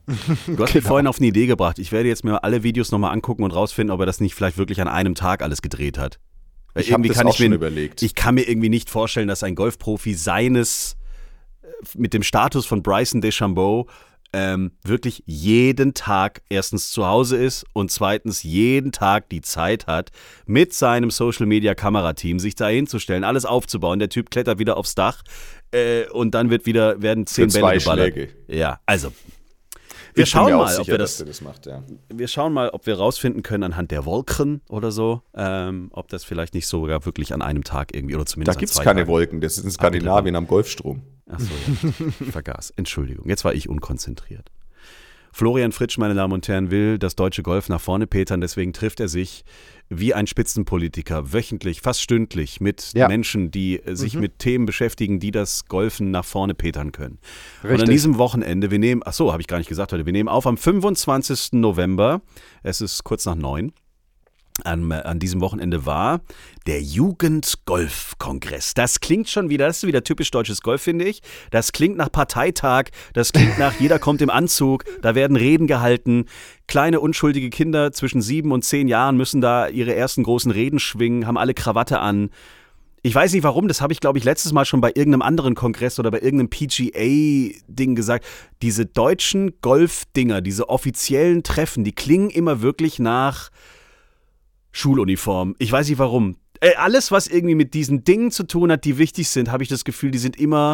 S4: Du hast mich vorhin auf eine Idee gebracht. Ich werde jetzt mir alle Videos nochmal angucken und rausfinden, ob er das nicht vielleicht wirklich an einem Tag alles gedreht hat. Weil
S2: Ich habe das
S4: kann
S2: auch
S4: ich
S2: schon
S4: mir,
S2: überlegt.
S4: Ich kann mir irgendwie nicht vorstellen, dass ein Golfprofi seines, mit dem Status von Bryson DeChambeau, ähm, wirklich jeden Tag erstens zu Hause ist und zweitens jeden Tag die Zeit hat, mit seinem Social-Media-Kamerateam sich da hinzustellen, alles aufzubauen. Der Typ klettert wieder aufs Dach äh, und dann wird wieder, werden zehn
S2: Für
S4: Bälle
S2: zwei
S4: geballert.
S2: Schläge.
S4: Ja, also wir
S2: Ich bin
S4: schauen
S2: mir auch
S4: mal, ob
S2: sicher,
S4: wir
S2: dass
S4: das,
S2: er das macht, ja.
S4: wir schauen mal, ob wir rausfinden können anhand der Wolken oder so, ähm, ob das vielleicht nicht sogar wirklich an einem Tag irgendwie oder
S2: Da
S4: zumindest
S2: gibt es
S4: an zwei
S2: keine
S4: Tagen.
S2: Wolken, das ist in Skandinavien am Golfstrom.
S4: Achso, ja. Ich vergaß. Entschuldigung, jetzt war ich unkonzentriert. Florian Fritsch, meine Damen und Herren, will das deutsche Golf nach vorne petern, deswegen trifft er sich wie ein Spitzenpolitiker wöchentlich, fast stündlich mit
S3: Ja.
S4: Menschen, die äh, sich
S3: Mhm.
S4: mit Themen beschäftigen, die das Golfen nach vorne petern können. Und
S3: Richtig.
S4: an diesem Wochenende, wir nehmen, ach so, habe ich gar nicht gesagt heute, wir nehmen auf am fünfundzwanzigsten November, es ist kurz nach neun. An, an diesem Wochenende war der Jugendgolfkongress. Das klingt schon wieder, das ist wieder typisch deutsches Golf, finde ich. Das klingt nach Parteitag, das klingt nach jeder kommt im Anzug, da werden Reden gehalten. Kleine unschuldige Kinder zwischen sieben und zehn Jahren müssen da ihre ersten großen Reden schwingen, haben alle Krawatte an. Ich weiß nicht warum, das habe ich glaube ich letztes Mal schon bei irgendeinem anderen Kongress oder bei irgendeinem P G A-Ding gesagt. Diese deutschen Golfdinger, diese offiziellen Treffen, die klingen immer wirklich nach Schuluniform. Ich weiß nicht warum. Äh, alles, was irgendwie mit diesen Dingen zu tun hat, die wichtig sind, habe ich das Gefühl, die sind immer.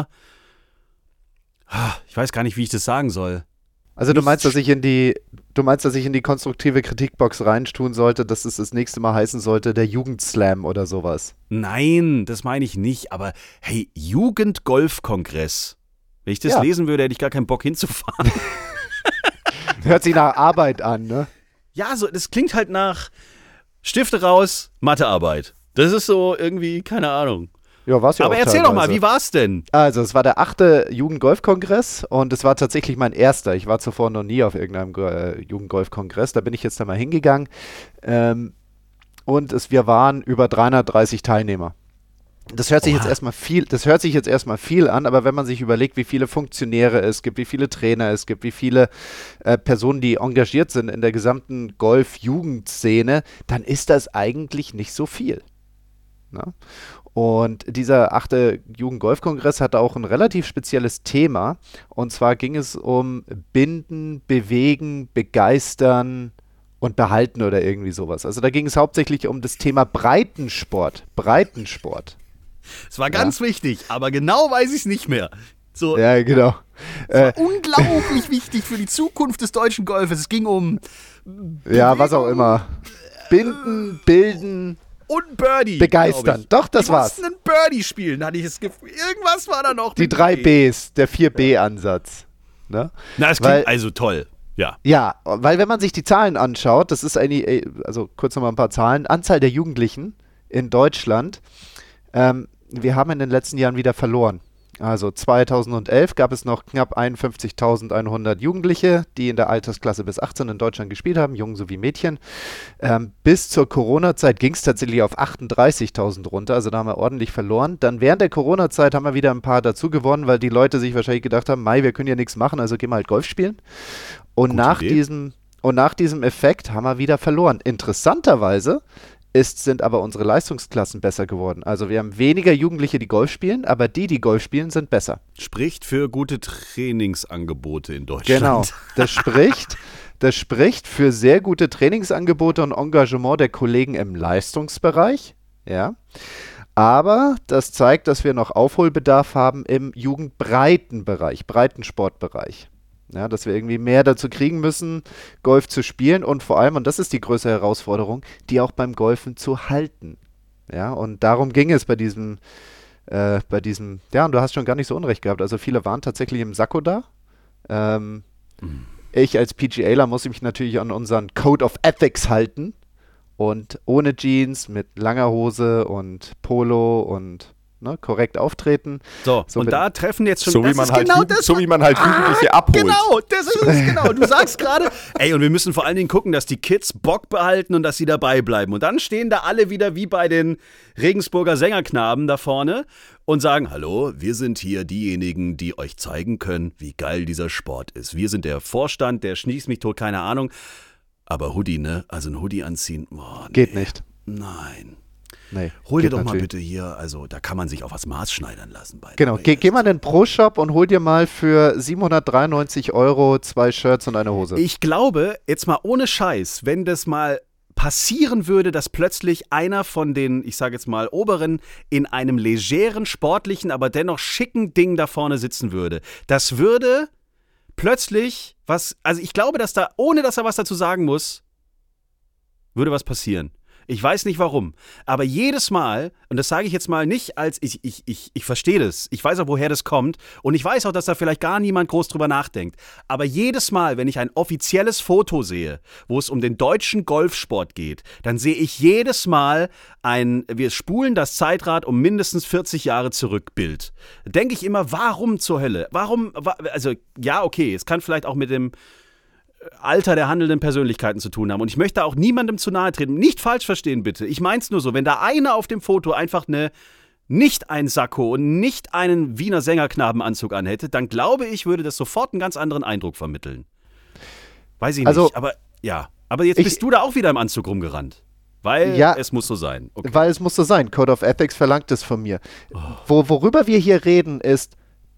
S4: Ich weiß gar nicht, wie ich das sagen soll.
S3: Also du meinst, dass ich in die, du meinst, dass ich in die konstruktive Kritikbox reintun sollte, dass es das nächste Mal heißen sollte, der Jugendslam oder sowas.
S4: Nein, das meine ich nicht. Aber hey, Jugendgolfkongress. Wenn ich das
S3: Ja.
S4: lesen würde, hätte ich gar keinen Bock hinzufahren.
S3: Hört sich nach Arbeit an, ne?
S4: Ja, so, das klingt halt nach Stifte raus, Mathearbeit. Das ist so irgendwie, keine Ahnung.
S3: Ja, war's ja
S4: Aber
S3: auch
S4: erzähl doch mal,
S3: teilweise.
S4: wie war's denn?
S3: Also, es war der achte Jugendgolfkongress und es war tatsächlich mein erster. Ich war zuvor noch nie auf irgendeinem äh, Jugendgolfkongress. Da bin ich jetzt einmal hingegangen. Ähm, und es, wir waren über dreihundertdreißig Teilnehmer. Das hört sich
S4: Oha.
S3: jetzt erstmal viel, das hört sich jetzt erstmal viel an, aber wenn man sich überlegt, wie viele Funktionäre es gibt, wie viele Trainer es gibt, wie viele äh, Personen, die engagiert sind in der gesamten Golf-Jugendszene, dann ist das eigentlich nicht so viel. Ne? Und dieser achte Jugendgolfkongress hatte auch ein relativ spezielles Thema. Und zwar ging es um Binden, Bewegen, Begeistern und Behalten oder irgendwie sowas. Also da ging es hauptsächlich um das Thema Breitensport. Breitensport.
S4: Es war ganz wichtig, aber genau weiß ich es nicht mehr. So,
S3: Ja, genau. Äh,
S4: unglaublich wichtig für die Zukunft des deutschen Golfes. Es ging um
S3: ja, was auch immer. Binden, bilden.
S4: und Birdie.
S3: Begeistern.
S4: glaub ich.
S3: Doch, das
S4: die
S3: war's.
S4: mussten einen Birdie spielen, hatte ich das Gefühl. Irgendwas war da noch.
S3: Die
S4: mit
S3: drei
S4: B.
S3: Bs, der vier B-Ansatz. Ne?
S4: Na, es
S3: Weil-
S4: klingt also toll. Ja.
S3: Ja, weil wenn man sich die Zahlen anschaut, das ist eine, also kurz nochmal ein paar Zahlen, Anzahl der Jugendlichen in Deutschland, ähm, wir haben in den letzten Jahren wieder verloren. Also zweitausendelf gab es noch knapp einundfünfzigtausendeinhundert Jugendliche, die in der Altersklasse bis achtzehn in Deutschland gespielt haben, Jungen sowie Mädchen. Ähm, bis zur Corona-Zeit ging es tatsächlich auf achtunddreißigtausend runter, also da haben wir ordentlich verloren. Dann während der Corona-Zeit haben wir wieder ein paar dazu gewonnen, weil die Leute sich wahrscheinlich gedacht haben, Mai, wir können ja nichts machen, also gehen wir halt Golf spielen. Und
S4: Gute
S3: nach
S4: Idee.
S3: diesem und nach diesem Effekt haben wir wieder verloren. Interessanterweise ist, sind aber unsere Leistungsklassen besser geworden. Also wir haben weniger Jugendliche, die Golf spielen, aber die, die Golf spielen, sind besser.
S4: Spricht für gute Trainingsangebote in Deutschland.
S3: Genau. Das spricht, das spricht für sehr gute Trainingsangebote und Engagement der Kollegen im Leistungsbereich. Ja. Aber das zeigt, dass wir noch Aufholbedarf haben im Jugendbreitenbereich, Breitensportbereich. Ja, dass wir irgendwie mehr dazu kriegen müssen, Golf zu spielen und vor allem, und das ist die größere Herausforderung, die auch beim Golfen zu halten. Ja, und darum ging es bei diesem, äh, bei diesem, ja, und du hast schon gar nicht so Unrecht gehabt. Also viele waren tatsächlich im Sakko da. Ähm,
S4: Mhm.
S3: Ich als PGAler muss mich natürlich an unseren Code of Ethics halten und ohne Jeans, mit langer Hose und Polo und ne, korrekt auftreten.
S4: So,
S3: So
S4: und
S3: mit-
S4: da treffen jetzt schon...
S2: So wie,
S4: das
S2: man
S4: ist
S2: halt
S4: genau
S2: Jugend,
S4: das,
S2: so wie man halt Jugendliche abholt.
S4: Genau, das ist es, genau. Du sagst gerade, ey, und wir müssen vor allen Dingen gucken, dass die Kids Bock behalten und dass sie dabei bleiben. Und dann stehen da alle wieder wie bei den Regensburger Sängerknaben da vorne und sagen, hallo, wir sind hier diejenigen, die euch zeigen können, wie geil dieser Sport ist. Wir sind der Vorstand, der schnießt mich tot, keine Ahnung. Aber Hoodie, ne? Also ein Hoodie anziehen, boah, nee.
S3: Geht nicht.
S4: Nein.
S3: Nee,
S4: Hol dir
S3: geht
S4: doch mal
S3: natürlich.
S4: bitte hier, also da kann man sich auch was maßschneidern lassen. Bei
S3: Genau, geh, geh mal in den Pro-Shop und hol dir mal für siebenhundertdreiundneunzig Euro zwei Shirts und eine Hose.
S4: Ich glaube, jetzt mal ohne Scheiß, wenn das mal passieren würde, dass plötzlich einer von den, ich sage jetzt mal, Oberen in einem legeren, sportlichen, aber dennoch schicken Ding da vorne sitzen würde, das würde plötzlich was, also ich glaube, dass da, ohne dass er was dazu sagen muss, würde was passieren. Ich weiß nicht warum, aber jedes Mal, und das sage ich jetzt mal nicht als, ich, ich, ich, ich verstehe das, ich weiß auch, woher das kommt und ich weiß auch, dass da vielleicht gar niemand groß drüber nachdenkt, aber jedes Mal, wenn ich ein offizielles Foto sehe, wo es um den deutschen Golfsport geht, dann sehe ich jedes Mal ein, wir spulen das Zeitrad um mindestens vierzig Jahre zurück Bild. Denke ich immer, warum zur Hölle? Warum, also ja, okay, es kann vielleicht auch mit dem Alter der handelnden Persönlichkeiten zu tun haben. Und ich möchte auch niemandem zu nahe treten. Nicht falsch verstehen, bitte. Ich mein's nur so, wenn da einer auf dem Foto einfach eine, nicht ein Sakko und nicht einen Wiener Sängerknabenanzug anhätte, dann glaube ich, würde das sofort einen ganz anderen Eindruck vermitteln. Weiß ich
S3: Also,
S4: nicht, aber ja. Aber jetzt
S3: ich-
S4: bist du da auch wieder im Anzug rumgerannt. Weil
S3: Ja.
S4: es muss so sein. Okay.
S3: Weil es muss so sein. Code of Ethics verlangt es von mir. Wo, worüber wir hier reden, ist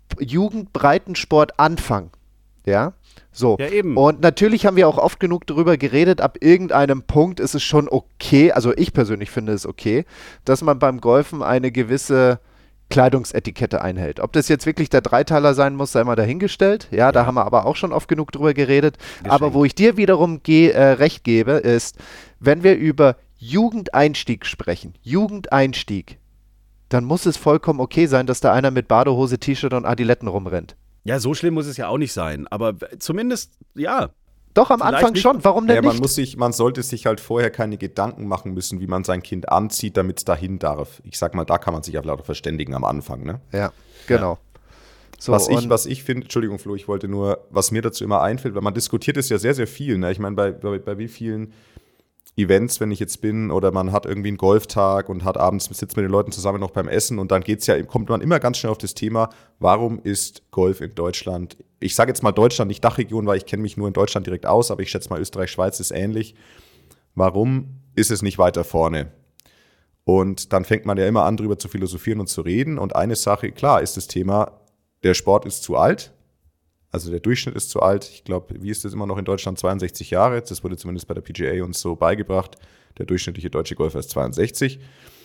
S3: Jugendbreitensport Anfang. Ja? So.
S4: Ja, eben.
S3: Und natürlich haben wir auch oft genug darüber geredet, ab irgendeinem Punkt ist es schon okay, also ich persönlich finde es okay, dass man beim Golfen eine gewisse Kleidungsetikette einhält. Ob das jetzt wirklich der Dreiteiler sein muss, sei mal dahingestellt. Ja, da haben wir aber auch schon oft genug drüber geredet. Aber wo ich dir wiederum ge äh, recht gebe, ist, wenn wir über Jugendeinstieg sprechen, Jugendeinstieg, dann muss es vollkommen okay sein, dass da einer mit Badehose, T-Shirt und Adiletten rumrennt.
S4: Ja, so schlimm muss es ja auch nicht sein. Aber zumindest, ja.
S3: Doch, am
S4: Vielleicht
S3: Anfang
S4: nicht.
S3: schon. Warum denn
S2: Ja, man,
S3: nicht?
S2: muss sich, man sollte sich halt vorher keine Gedanken machen müssen, wie man sein Kind anzieht, damit es dahin darf. Ich sag mal, da kann man sich einfach verständigen am Anfang. Ne?
S3: Ja, genau. So,
S2: was, ich,
S3: und-
S2: was ich finde, Entschuldigung Flo, ich wollte nur, was mir dazu immer einfällt, weil man diskutiert es ja sehr, sehr viel. Ne? Ich meine, bei, bei, bei wie vielen Events, wenn ich jetzt bin, oder man hat irgendwie einen Golftag und hat abends, sitzt mit den Leuten zusammen noch beim Essen und dann geht's ja, kommt man immer ganz schnell auf das Thema, warum ist Golf in Deutschland, ich sage jetzt mal Deutschland, nicht Dachregion, weil ich kenne mich nur in Deutschland direkt aus, aber ich schätze mal Österreich, Schweiz ist ähnlich. Warum ist es nicht weiter vorne? Und dann fängt man ja immer an, drüber zu philosophieren und zu reden. Und eine Sache, klar, ist das Thema, der Sport ist zu alt. Also der Durchschnitt ist zu alt. Ich glaube, wie ist das immer noch in Deutschland? zweiundsechzig Jahre. Das wurde zumindest bei der P G A uns so beigebracht. Der durchschnittliche deutsche Golfer ist zweiundsechzig.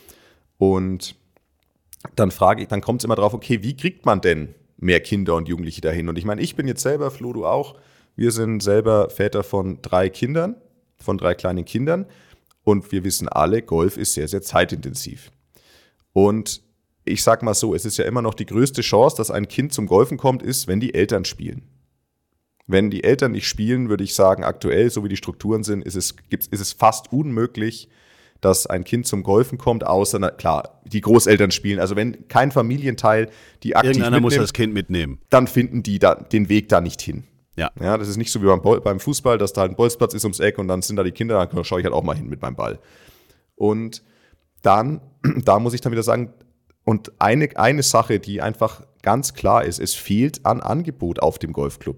S2: Und dann frage ich, dann kommt es immer drauf, okay, wie kriegt man denn mehr Kinder und Jugendliche dahin? Und ich meine, ich bin jetzt selber, Flo, du auch. Wir sind selber Väter von drei Kindern, von drei kleinen Kindern. Und wir wissen alle, Golf ist sehr, sehr zeitintensiv. Und ich sag mal so, es ist ja immer noch die größte Chance, dass ein Kind zum Golfen kommt, ist, wenn die Eltern spielen. Wenn die Eltern nicht spielen, würde ich sagen, aktuell, so wie die Strukturen sind, ist es, gibt's, ist es fast unmöglich, dass ein Kind zum Golfen kommt, außer, na, klar, die Großeltern spielen. Also wenn kein Familienteil die aktiv
S4: Irgendeiner muss
S2: mitnimmt,
S4: das Kind mitnehmen.
S2: dann finden die da den Weg da nicht hin.
S4: Ja.
S2: Ja, das ist nicht so wie beim, Bol- beim Fußball, dass da halt ein Bolzplatz ist ums Eck und dann sind da die Kinder, dann schaue ich halt auch mal hin mit meinem Ball. Und dann, da muss ich dann wieder sagen, und eine, eine Sache, die einfach ganz klar ist, es fehlt an Angebot auf dem Golfclub.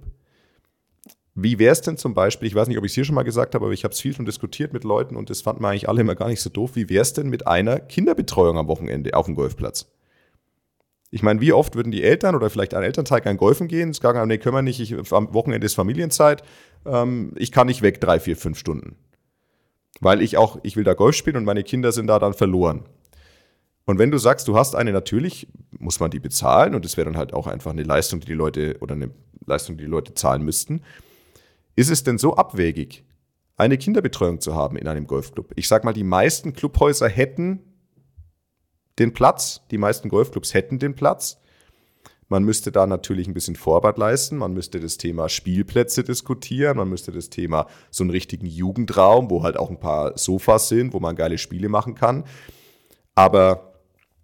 S2: Wie wäre es denn zum Beispiel, ich weiß nicht, ob ich es hier schon mal gesagt habe, aber ich habe es viel schon diskutiert mit Leuten und das fanden wir eigentlich alle immer gar nicht so doof, wie wäre es denn mit einer Kinderbetreuung am Wochenende auf dem Golfplatz? Ich meine, wie oft würden die Eltern oder vielleicht ein Elternteil gern golfen gehen? Es sagen, nee, können wir nicht, ich, am Wochenende ist Familienzeit, ähm, ich kann nicht weg, drei, vier, fünf Stunden. Weil ich auch, ich will da Golf spielen und meine Kinder sind da dann verloren. Und wenn du sagst, du hast eine, natürlich muss man die bezahlen und es wäre dann halt auch einfach eine Leistung, die die Leute, oder eine Leistung, die die Leute zahlen müssten. Ist es denn so abwegig, eine Kinderbetreuung zu haben in einem Golfclub? Ich sag mal, die meisten Clubhäuser hätten den Platz, die meisten Golfclubs hätten den Platz. Man müsste da natürlich ein bisschen Vorarbeit leisten, man müsste das Thema Spielplätze diskutieren, man müsste das Thema so einen richtigen Jugendraum, wo halt auch ein paar Sofas sind, wo man geile Spiele machen kann. Aber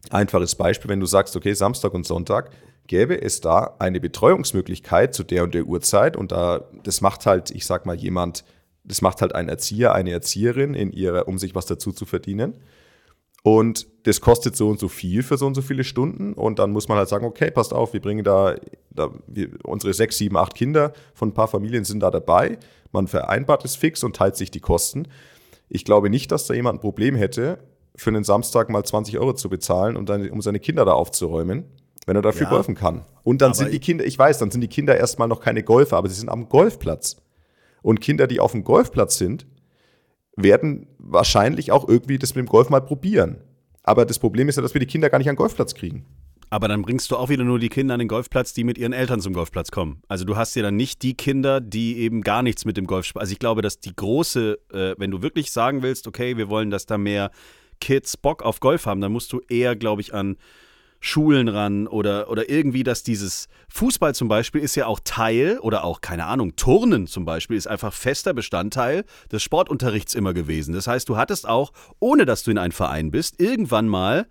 S2: Einfaches Beispiel, wenn du sagst, okay, Samstag und Sonntag, gäbe es da eine Betreuungsmöglichkeit zu der und der Uhrzeit und da, das macht halt, ich sag mal, jemand, das macht halt ein Erzieher, eine Erzieherin, in ihrer, um sich was dazu zu verdienen. Und das kostet so und so viel für so und so viele Stunden. Und dann muss man halt sagen, okay, passt auf, wir bringen da, da wir, unsere sechs, sieben, acht Kinder von ein paar Familien sind da dabei. Man vereinbart es fix und teilt sich die Kosten. Ich glaube nicht, dass da jemand ein Problem hätte, für einen Samstag mal zwanzig Euro zu bezahlen, um, dann, um seine Kinder da aufzuräumen, wenn er dafür
S4: Ja,
S2: golfen kann. Und dann
S4: aber
S2: sind die Kinder, ich weiß, dann sind die Kinder erstmal noch keine Golfer, aber sie sind am Golfplatz. Und Kinder, die auf dem Golfplatz sind, werden wahrscheinlich auch irgendwie das mit dem Golf mal probieren. Aber das Problem ist ja, dass wir die Kinder gar nicht an den Golfplatz kriegen.
S4: Aber dann bringst du auch wieder nur die Kinder an den Golfplatz, die mit ihren Eltern zum Golfplatz kommen. Also du hast ja dann nicht die Kinder, die eben gar nichts mit dem Golf spielen. Also ich glaube, dass die große, äh, wenn du wirklich sagen willst, okay, wir wollen, dass da mehr Kids Bock auf Golf haben, dann musst du eher, glaube ich, an Schulen ran oder, oder irgendwie, dass dieses Fußball zum Beispiel ist ja auch Teil oder auch, keine Ahnung, Turnen zum Beispiel ist einfach fester Bestandteil des Sportunterrichts immer gewesen. Das heißt, du hattest auch, ohne dass du in einem Verein bist, irgendwann mal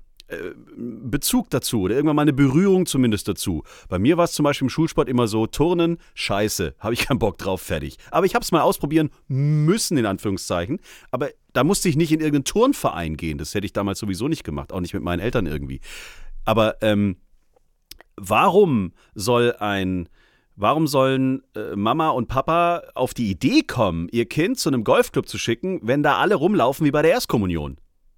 S4: Bezug dazu oder irgendwann mal eine Berührung zumindest dazu. Bei mir war es zum Beispiel im Schulsport immer so, Turnen, scheiße, habe ich keinen Bock drauf, fertig. Aber ich habe es mal ausprobieren müssen, in Anführungszeichen, aber da musste ich nicht in irgendeinen Turnverein gehen, das hätte ich damals sowieso nicht gemacht, auch nicht mit meinen Eltern irgendwie. Aber ähm, warum soll ein Warum sollen äh, Mama und Papa auf die Idee kommen, ihr Kind zu einem Golfclub zu schicken, wenn da alle rumlaufen wie bei der Erstkommunion?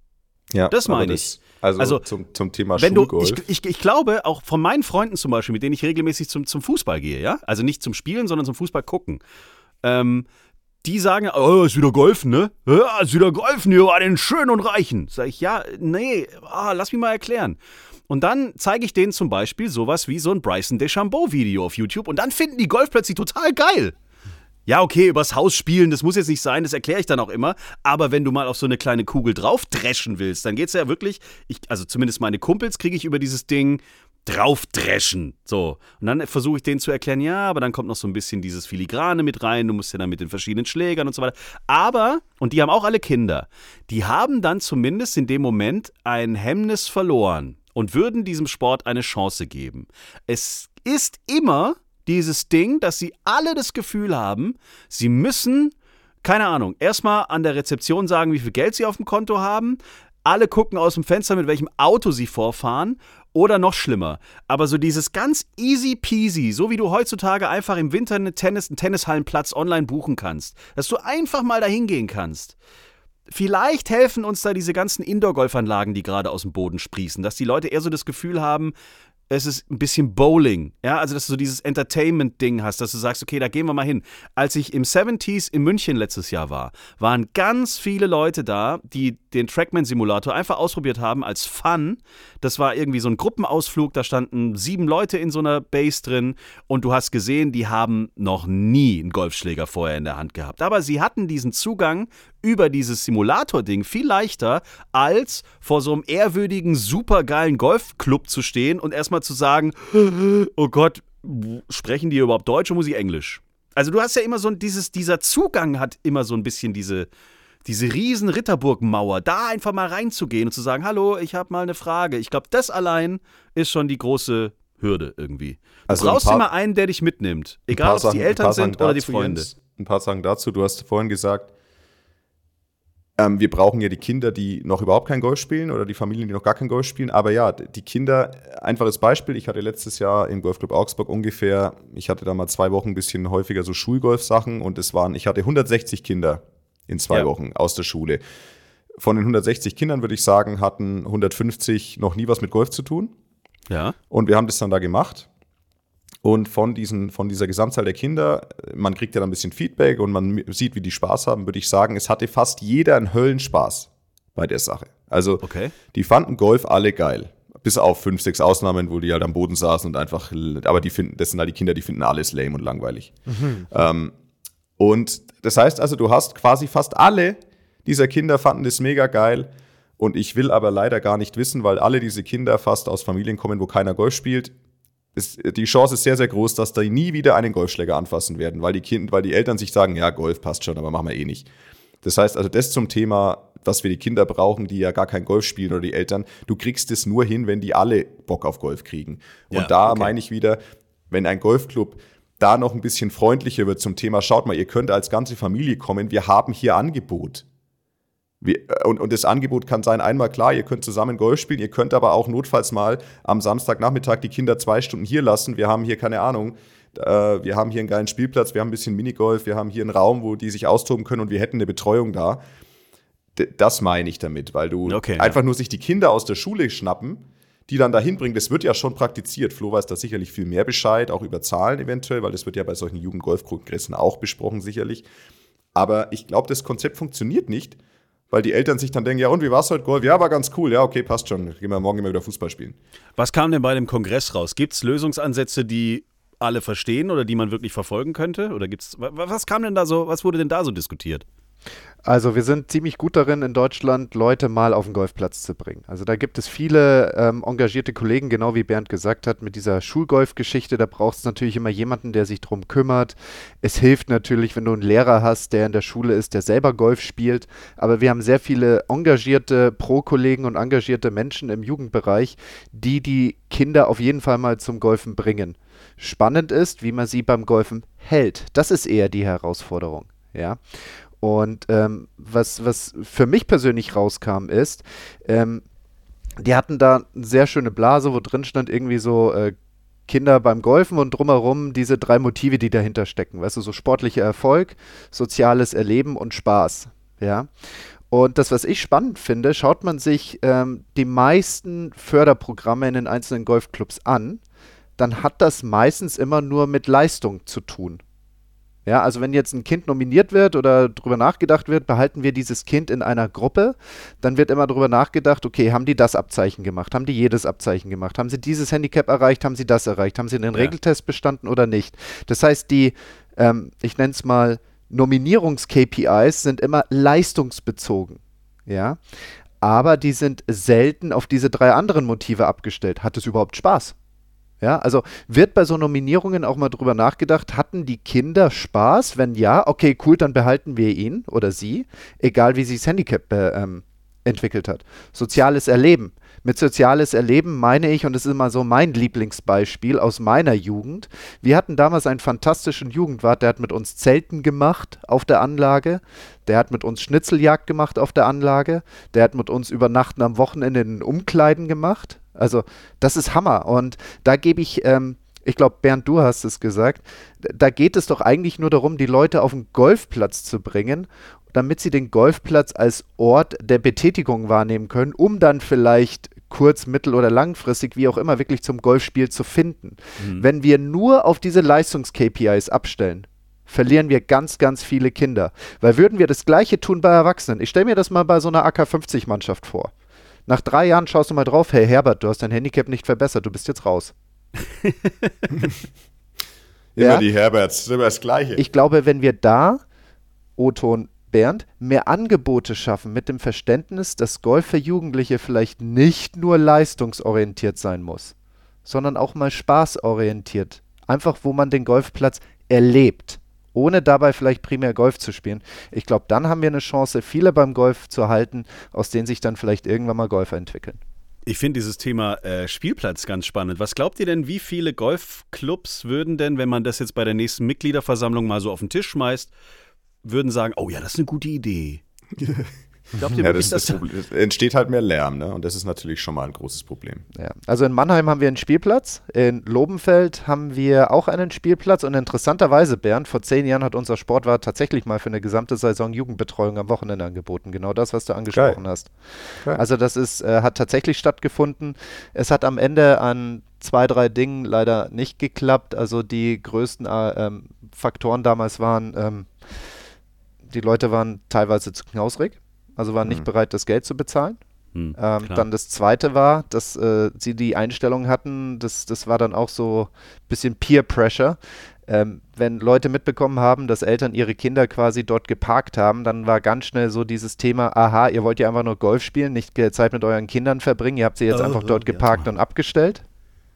S2: Ja,
S4: das meine ich.
S2: Also,
S4: also
S2: zum, zum Thema
S4: wenn
S2: Schulgolf.
S4: Du, ich, ich, ich glaube, auch von meinen Freunden zum Beispiel, mit denen ich regelmäßig zum, zum Fußball gehe, ja, also nicht zum Spielen, sondern zum Fußball gucken, ähm, die sagen, oh, ist wieder Golfen, ne? Ja, ist wieder Golfen hier bei den Schönen und Reichen. Sag ich, ja, nee, ah, lass mich mal erklären. Und dann zeige ich denen zum Beispiel sowas wie so ein Bryson DeChambeau-Video auf YouTube und dann finden die Golf plötzlich total geil. Ja, okay, übers Haus spielen, das muss jetzt nicht sein, das erkläre ich dann auch immer. Aber wenn du mal auf so eine kleine Kugel drauf dreschen willst, dann geht's ja wirklich, ich, also zumindest meine Kumpels kriege ich über dieses Ding draufdreschen. So. Und dann versuche ich denen zu erklären, ja, aber dann kommt noch so ein bisschen dieses Filigrane mit rein, du musst ja dann mit den verschiedenen Schlägern und so weiter. Aber, und die haben auch alle Kinder, die haben dann zumindest in dem Moment ein Hemmnis verloren und würden diesem Sport eine Chance geben. Es ist immer dieses Ding, dass sie alle das Gefühl haben, sie müssen, keine Ahnung, erstmal an der Rezeption sagen, wie viel Geld sie auf dem Konto haben. Alle gucken aus dem Fenster, mit welchem Auto sie vorfahren. Oder noch schlimmer. Aber so dieses ganz easy peasy, so wie du heutzutage einfach im Winter eine Tennis, einen Tennishallenplatz online buchen kannst. Dass du einfach mal dahin gehen kannst. Vielleicht helfen uns da diese ganzen Indoor-Golfanlagen, die gerade aus dem Boden sprießen. Dass die Leute eher so das Gefühl haben, es ist ein bisschen Bowling, ja, also dass du so dieses Entertainment-Ding hast, dass du sagst, okay, da gehen wir mal hin. Als ich im siebziger in München letztes Jahr war, waren ganz viele Leute da, die den Trackman-Simulator einfach ausprobiert haben als Fun. Das war irgendwie so ein Gruppenausflug, da standen sieben Leute in so einer Base drin und du hast gesehen, die haben noch nie einen Golfschläger vorher in der Hand gehabt. Aber sie hatten diesen Zugang über dieses Simulator-Ding viel leichter, als vor so einem ehrwürdigen, supergeilen Golfclub zu stehen und erstmal zu sagen, oh Gott, sprechen die überhaupt Deutsch oder muss ich Englisch? Also du hast ja immer so ein, dieses, dieser Zugang hat immer so ein bisschen diese, diese riesen Ritterburgmauer, da einfach mal reinzugehen und zu sagen, hallo, ich habe mal eine Frage. Ich glaube, das allein ist schon die große Hürde irgendwie. Du
S2: also
S4: brauchst
S2: ein paar,
S4: immer einen, der dich mitnimmt. Egal, ob es die Eltern sind oder die Freunde.
S2: Jens, ein paar Sachen dazu. Du hast vorhin gesagt, Ähm, wir brauchen ja die Kinder, die noch überhaupt kein Golf spielen oder die Familien, die noch gar kein Golf spielen. Aber ja, die Kinder, einfaches Beispiel, ich hatte letztes Jahr im Golfclub Augsburg ungefähr, ich hatte da mal zwei Wochen ein bisschen häufiger so Schulgolf-Sachen und es waren, ich hatte hundertsechzig Kinder in zwei
S4: Ja.
S2: Wochen aus der Schule. Von den hundertsechzig Kindern, würde ich sagen, hatten hundertfünfzig noch nie was mit Golf zu tun.
S4: Ja.
S2: Und wir haben das dann da gemacht. Und von, diesen, von dieser Gesamtzahl der Kinder, man kriegt ja dann ein bisschen Feedback und man sieht, wie die Spaß haben, würde ich sagen, es hatte fast jeder einen Höllenspaß bei der Sache. Also
S4: Okay.
S2: die fanden Golf alle geil. Bis auf fünf, sechs Ausnahmen, wo die halt am Boden saßen und einfach, aber die finden, das sind halt die Kinder, die finden alles lame und langweilig. Mhm. Ähm, und das heißt also, du hast quasi fast alle dieser Kinder fanden das mega geil. Und ich will aber leider gar nicht wissen, weil alle diese Kinder fast aus Familien kommen, wo keiner Golf spielt. Ist, die Chance ist sehr, sehr groß, dass die nie wieder einen Golfschläger anfassen werden, weil die Kinder, weil die Eltern sich sagen, ja, Golf passt schon, aber machen wir eh nicht. Das heißt also, das zum Thema, was wir die Kinder brauchen, die ja gar kein Golf spielen oder die Eltern, du kriegst es nur hin, wenn die alle Bock auf Golf kriegen. Und
S4: Ja,
S2: da
S4: okay.
S2: meine ich wieder, wenn ein Golfclub da noch ein bisschen freundlicher wird zum Thema, schaut mal, ihr könnt als ganze Familie kommen, wir haben hier Angebot. Wir, und, und das Angebot kann sein, einmal klar, ihr könnt zusammen Golf spielen, ihr könnt aber auch notfalls mal am Samstagnachmittag die Kinder zwei Stunden hier lassen. Wir haben hier, keine Ahnung, äh, wir haben hier einen geilen Spielplatz, wir haben ein bisschen Minigolf, wir haben hier einen Raum, wo die sich austoben können und wir hätten eine Betreuung da. D- das meine ich damit, weil du
S4: Okay,
S2: einfach
S4: ja.
S2: nur sich die Kinder aus der Schule schnappen, die dann dahin bringen, das wird ja schon praktiziert. Flo weiß da sicherlich viel mehr Bescheid, auch über Zahlen eventuell, weil das wird ja bei solchen Jugendgolfkongressen auch besprochen sicherlich. Aber ich glaube, das Konzept funktioniert nicht, weil die Eltern sich dann denken, ja und, wie war's heute Golf? Ja, war ganz cool, ja, okay, passt schon, gehen wir morgen immer wieder Fußball spielen.
S4: Was kam denn bei dem Kongress raus? Gibt es Lösungsansätze, die alle verstehen oder die man wirklich verfolgen könnte? Oder gibt's, wa- was kam denn da so, was wurde denn da so diskutiert?
S3: Also wir sind ziemlich gut darin, in Deutschland Leute mal auf den Golfplatz zu bringen. Also da gibt es viele ähm, engagierte Kollegen, genau wie Bernd gesagt hat, mit dieser Schulgolf-Geschichte. Da braucht es natürlich immer jemanden, der sich drum kümmert. Es hilft natürlich, wenn du einen Lehrer hast, der in der Schule ist, der selber Golf spielt. Aber wir haben sehr viele engagierte Pro-Kollegen und engagierte Menschen im Jugendbereich, die die Kinder auf jeden Fall mal zum Golfen bringen. Spannend ist, wie man sie beim Golfen hält. Das ist eher die Herausforderung, ja. Und ähm, was, was für mich persönlich rauskam, ist, ähm, die hatten da eine sehr schöne Blase, wo drin stand irgendwie so äh, Kinder beim Golfen und drumherum diese drei Motive, die dahinter stecken. Weißt du, so sportlicher Erfolg, soziales Erleben und Spaß. Ja. Und das, was ich spannend finde, schaut man sich ähm, die meisten Förderprogramme in den einzelnen Golfclubs an, dann hat das meistens immer nur mit Leistung zu tun. Ja, also wenn jetzt ein Kind nominiert wird oder drüber nachgedacht wird, behalten wir dieses Kind in einer Gruppe, dann wird immer drüber nachgedacht, okay, haben die das Abzeichen gemacht, haben die jedes Abzeichen gemacht, haben sie dieses Handicap erreicht, haben sie das erreicht, haben sie den
S4: Ja.
S3: Regeltest bestanden oder nicht. Das heißt, die, ähm, ich nenne es mal, Nominierungs-K P Is sind immer leistungsbezogen, ja, aber die sind selten auf diese drei anderen Motive abgestellt. Hat es überhaupt Spaß? Ja, also wird bei so Nominierungen auch mal drüber nachgedacht, hatten die Kinder Spaß? Wenn ja, okay, cool, dann behalten wir ihn oder sie, egal wie sich das Handicap äh, ähm, entwickelt hat. Soziales Erleben. Mit soziales Erleben meine ich, und das ist immer so mein Lieblingsbeispiel aus meiner Jugend, wir hatten damals einen fantastischen Jugendwart, der hat mit uns Zelten gemacht auf der Anlage, der hat mit uns Schnitzeljagd gemacht auf der Anlage, der hat mit uns Übernachten am Wochenende in den Umkleiden gemacht. Also das ist Hammer und da gebe ich, ähm, ich glaube Bernd, du hast es gesagt, da geht es doch eigentlich nur darum, die Leute auf den Golfplatz zu bringen, damit sie den Golfplatz als Ort der Betätigung wahrnehmen können, um dann vielleicht kurz-, mittel- oder langfristig, wie auch immer, wirklich zum Golfspiel zu finden.
S4: Mhm.
S3: Wenn wir nur auf diese Leistungs-K P Is abstellen, verlieren wir ganz, ganz viele Kinder. Weil würden wir das Gleiche tun bei Erwachsenen, ich stelle mir das mal bei so einer A K fünfzig Mannschaft vor. Nach drei Jahren schaust du mal drauf, hey Herbert, du hast dein Handicap nicht verbessert, du bist jetzt raus.
S2: Immer
S3: Ja.
S2: die Herberts, immer das Gleiche.
S3: Ich glaube, wenn wir da, O-Ton Bernd, mehr Angebote schaffen mit dem Verständnis, dass Golf für Jugendliche vielleicht nicht nur leistungsorientiert sein muss, sondern auch mal spaßorientiert. Einfach, wo man den Golfplatz erlebt, ohne dabei vielleicht primär Golf zu spielen. Ich glaube, dann haben wir eine Chance, viele beim Golf zu halten, aus denen sich dann vielleicht irgendwann mal Golfer entwickeln.
S4: Ich finde dieses Thema äh, Spielplatz ganz spannend. Was glaubt ihr denn, wie viele Golfclubs würden denn, wenn man das jetzt bei der nächsten Mitgliederversammlung mal so auf den Tisch schmeißt, würden sagen, oh ja, das ist eine gute Idee. Glaubt ihr
S2: Ja,
S4: wirklich,
S2: das, ist das
S4: dass
S2: Problem. Es entsteht halt mehr Lärm, ne? Und das ist natürlich schon mal ein großes Problem.
S3: Ja. Also in Mannheim haben wir einen Spielplatz, in Lobenfeld haben wir auch einen Spielplatz und interessanterweise, Bernd, vor zehn Jahren hat unser Sportwart tatsächlich mal für eine gesamte Saison Jugendbetreuung am Wochenende angeboten. Genau das, was du angesprochen
S2: Geil.
S3: hast.
S2: Geil.
S3: Also das ist, äh, hat tatsächlich stattgefunden. Es hat am Ende an zwei, drei Dingen leider nicht geklappt. Also die größten äh, ähm, Faktoren damals waren, ähm, die Leute waren teilweise zu knausrig. Also waren nicht
S2: Mhm.
S3: bereit, das Geld zu bezahlen.
S4: Hm,
S3: Ähm,
S4: klar.
S3: dann das zweite war, dass äh, sie die Einstellung hatten, das, das war dann auch so ein bisschen Peer Pressure. Ähm, wenn Leute mitbekommen haben, dass Eltern ihre Kinder quasi dort geparkt haben, dann war ganz schnell so dieses Thema, aha, ihr wollt ja einfach nur Golf spielen, nicht Zeit mit euren Kindern verbringen, ihr habt sie jetzt
S4: Oh,
S3: einfach dort
S4: ja.
S3: geparkt und abgestellt.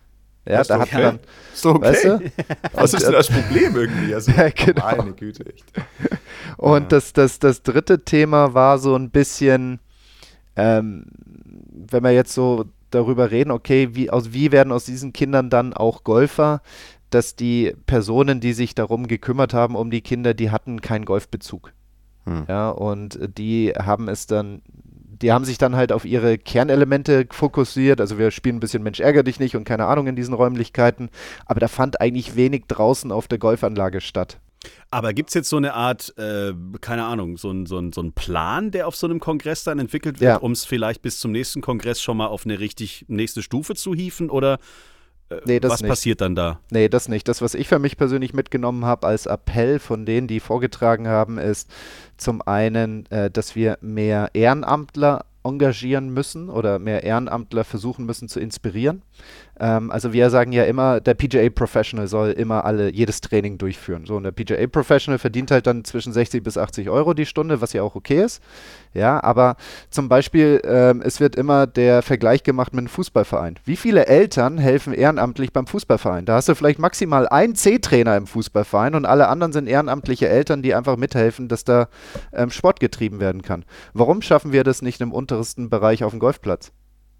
S3: Ja,
S2: ist
S3: da
S2: doch
S3: hatten
S2: okay.
S3: dann,
S2: Ist doch okay.
S3: weißt du?
S2: Was ist denn das Problem irgendwie? Also,
S3: Ja, genau.
S2: Meine Güte, echt.
S3: Und
S2: Ja.
S3: das, das, das dritte Thema war so ein bisschen, ähm, wenn wir jetzt so darüber reden, okay, wie, aus, wie werden aus diesen Kindern dann auch Golfer, dass die Personen, die sich darum gekümmert haben, um die Kinder, die hatten keinen Golfbezug.
S2: Hm.
S3: Ja, und die haben es dann, die haben sich dann halt auf ihre Kernelemente fokussiert. Also wir spielen ein bisschen Mensch ärger dich nicht und keine Ahnung in diesen Räumlichkeiten. Aber da fand eigentlich wenig draußen auf der Golfanlage statt.
S4: Aber gibt es jetzt so eine Art, äh, keine Ahnung, so ein, so, ein, so ein Plan, der auf so einem Kongress dann entwickelt wird,
S3: Ja.
S4: um es vielleicht bis zum nächsten Kongress schon mal auf eine richtig nächste Stufe zu hieven? Oder äh,
S3: Nee, das
S4: was
S3: nicht.
S4: passiert dann da?
S3: Nee, das nicht. Das, was ich für mich persönlich mitgenommen habe als Appell von denen, die vorgetragen haben, ist zum einen, äh, dass wir mehr Ehrenamtler engagieren müssen oder mehr Ehrenamtler versuchen müssen zu inspirieren. Ähm, also wir sagen ja immer, der P G A Professional soll immer alle jedes Training durchführen. So, und der P G A Professional verdient halt dann zwischen sechzig bis achtzig Euro die Stunde, was ja auch okay ist. Ja, aber zum Beispiel, ähm, es wird immer der Vergleich gemacht mit einem Fußballverein. Wie viele Eltern helfen ehrenamtlich beim Fußballverein? Da hast du vielleicht maximal einen C-Trainer im Fußballverein und alle anderen sind ehrenamtliche Eltern, die einfach mithelfen, dass da ähm, Sport getrieben werden kann. Warum schaffen wir das nicht im untersten Bereich auf dem Golfplatz?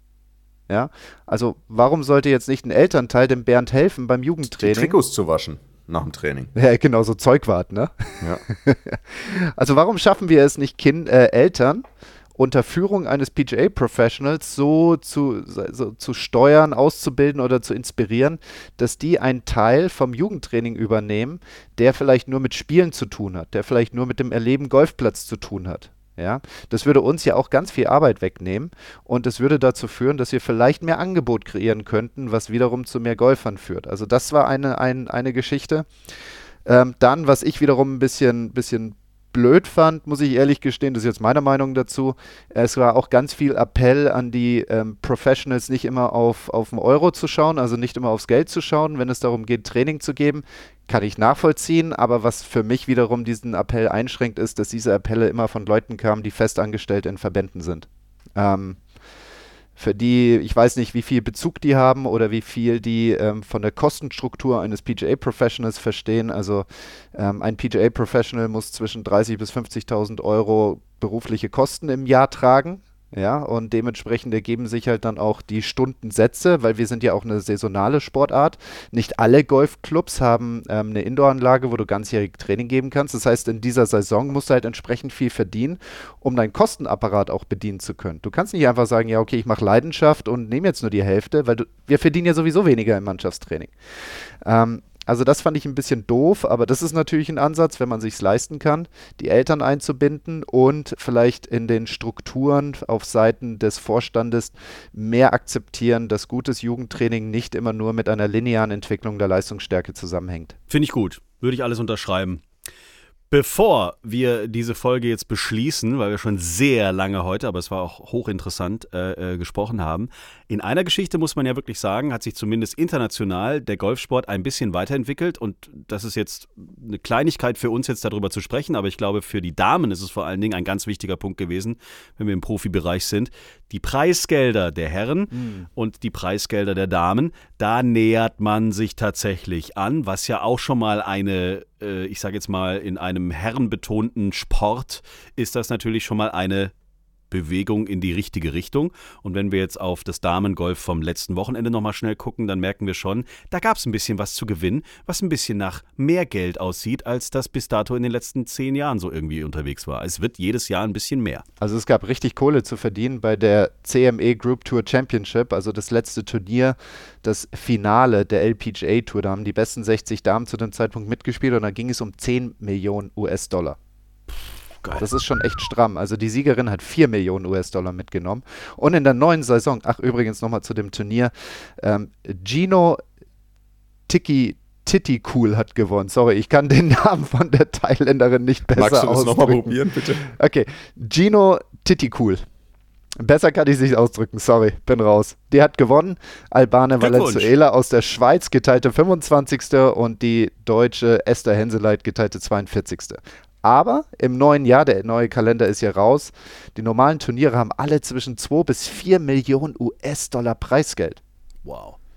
S3: Ja, also warum sollte jetzt nicht ein Elternteil dem Bernd helfen beim
S2: Die
S3: Jugendtraining?
S2: Trikots zu waschen nach dem Training.
S3: Ja, genau, so Zeugwart, ne?
S2: Ja.
S3: Also warum schaffen wir es nicht, kind, äh, Eltern unter Führung eines P G A-Professionals so zu, so zu steuern, auszubilden oder zu inspirieren, dass die einen Teil vom Jugendtraining übernehmen, der vielleicht nur mit Spielen zu tun hat, der vielleicht nur mit dem Erleben Golfplatz zu tun hat. Ja, das würde uns ja auch ganz viel Arbeit wegnehmen und es würde dazu führen, dass wir vielleicht mehr Angebot kreieren könnten, was wiederum zu mehr Golfern führt. Also das war eine, ein, eine Geschichte. Ähm, dann, was ich wiederum ein bisschen, bisschen blöd fand, muss ich ehrlich gestehen, das ist jetzt meine Meinung dazu, es war auch ganz viel Appell an die ähm, Professionals, nicht immer auf, auf den Euro zu schauen, also nicht immer aufs Geld zu schauen, wenn es darum geht, Training zu geben. Kann ich nachvollziehen, aber was für mich wiederum diesen Appell einschränkt, ist, dass diese Appelle immer von Leuten kamen, die festangestellt in Verbänden sind. Ähm, für die, ich weiß nicht, wie viel Bezug die haben oder wie viel die ähm, von der Kostenstruktur eines P G A-Professionals verstehen. Also ähm, ein P G A-Professional muss zwischen dreißigtausend bis fünfzigtausend Euro berufliche Kosten im Jahr tragen. Ja, und dementsprechend ergeben sich halt dann auch die Stundensätze, weil wir sind ja auch eine saisonale Sportart. Nicht alle Golfclubs haben ähm, eine Indoor-Anlage, wo du ganzjährig Training geben kannst. Das heißt, in dieser Saison musst du halt entsprechend viel verdienen, um deinen Kostenapparat auch bedienen zu können. Du kannst nicht einfach sagen, ja okay, ich mache Leidenschaft und nehme jetzt nur die Hälfte, weil du, wir verdienen ja sowieso weniger im Mannschaftstraining. Ähm, Also das fand ich ein bisschen doof, aber das ist natürlich ein Ansatz, wenn man sich es leisten kann, die Eltern einzubinden und vielleicht in den Strukturen auf Seiten des Vorstandes mehr akzeptieren, dass gutes Jugendtraining nicht immer nur mit einer linearen Entwicklung der Leistungsstärke zusammenhängt.
S4: Finde ich gut. Würde ich alles unterschreiben. Bevor wir diese Folge jetzt beschließen, weil wir schon sehr lange heute, aber es war auch hochinteressant, äh, äh, gesprochen haben, in einer Geschichte muss man ja wirklich sagen, hat sich zumindest international der Golfsport ein bisschen weiterentwickelt und das ist jetzt eine Kleinigkeit für uns jetzt darüber zu sprechen, aber ich glaube für die Damen ist es vor allen Dingen ein ganz wichtiger Punkt gewesen, wenn wir im Profibereich sind. Die Preisgelder der Herren mhm. und die Preisgelder der Damen, da nähert man sich tatsächlich an, was ja auch schon mal eine, äh, ich sage jetzt mal, in einem herrenbetonten Sport ist das natürlich schon mal eine Bewegung in die richtige Richtung. Und wenn wir jetzt auf das Damengolf vom letzten Wochenende nochmal schnell gucken, dann merken wir schon, da gab es ein bisschen was zu gewinnen, was ein bisschen nach mehr Geld aussieht, als das bis dato in den letzten zehn Jahren so irgendwie unterwegs war. Es wird jedes Jahr ein bisschen mehr.
S3: Also es gab richtig Kohle zu verdienen bei der C M E Group Tour Championship, also das letzte Turnier, das Finale der L P G A Tour. Da haben die besten sechzig Damen zu dem Zeitpunkt mitgespielt und da ging es um zehn Millionen U S-Dollar. Geil. Das ist schon echt stramm. Also die Siegerin hat vier Millionen U S-Dollar mitgenommen. Und in der neuen Saison, ach übrigens nochmal zu dem Turnier, ähm, Gino Tiki Titty-Cool hat gewonnen. Sorry, ich kann den Namen von der Thailänderin nicht besser ausdrücken.
S2: Magst du das nochmal probieren, bitte?
S3: Okay, Gino Titty-Cool. Besser kann ich es nicht ausdrücken, sorry, bin raus. Die hat gewonnen. Albane Valenzuela aus der Schweiz, geteilte fünfundzwanzigste und die deutsche Esther Henseleit, geteilte zweiundvierzigste Aber im neuen Jahr, der neue Kalender ist hier raus, die normalen Turniere haben alle zwischen zwei bis vier Millionen U S-Dollar Preisgeld.
S4: Wow.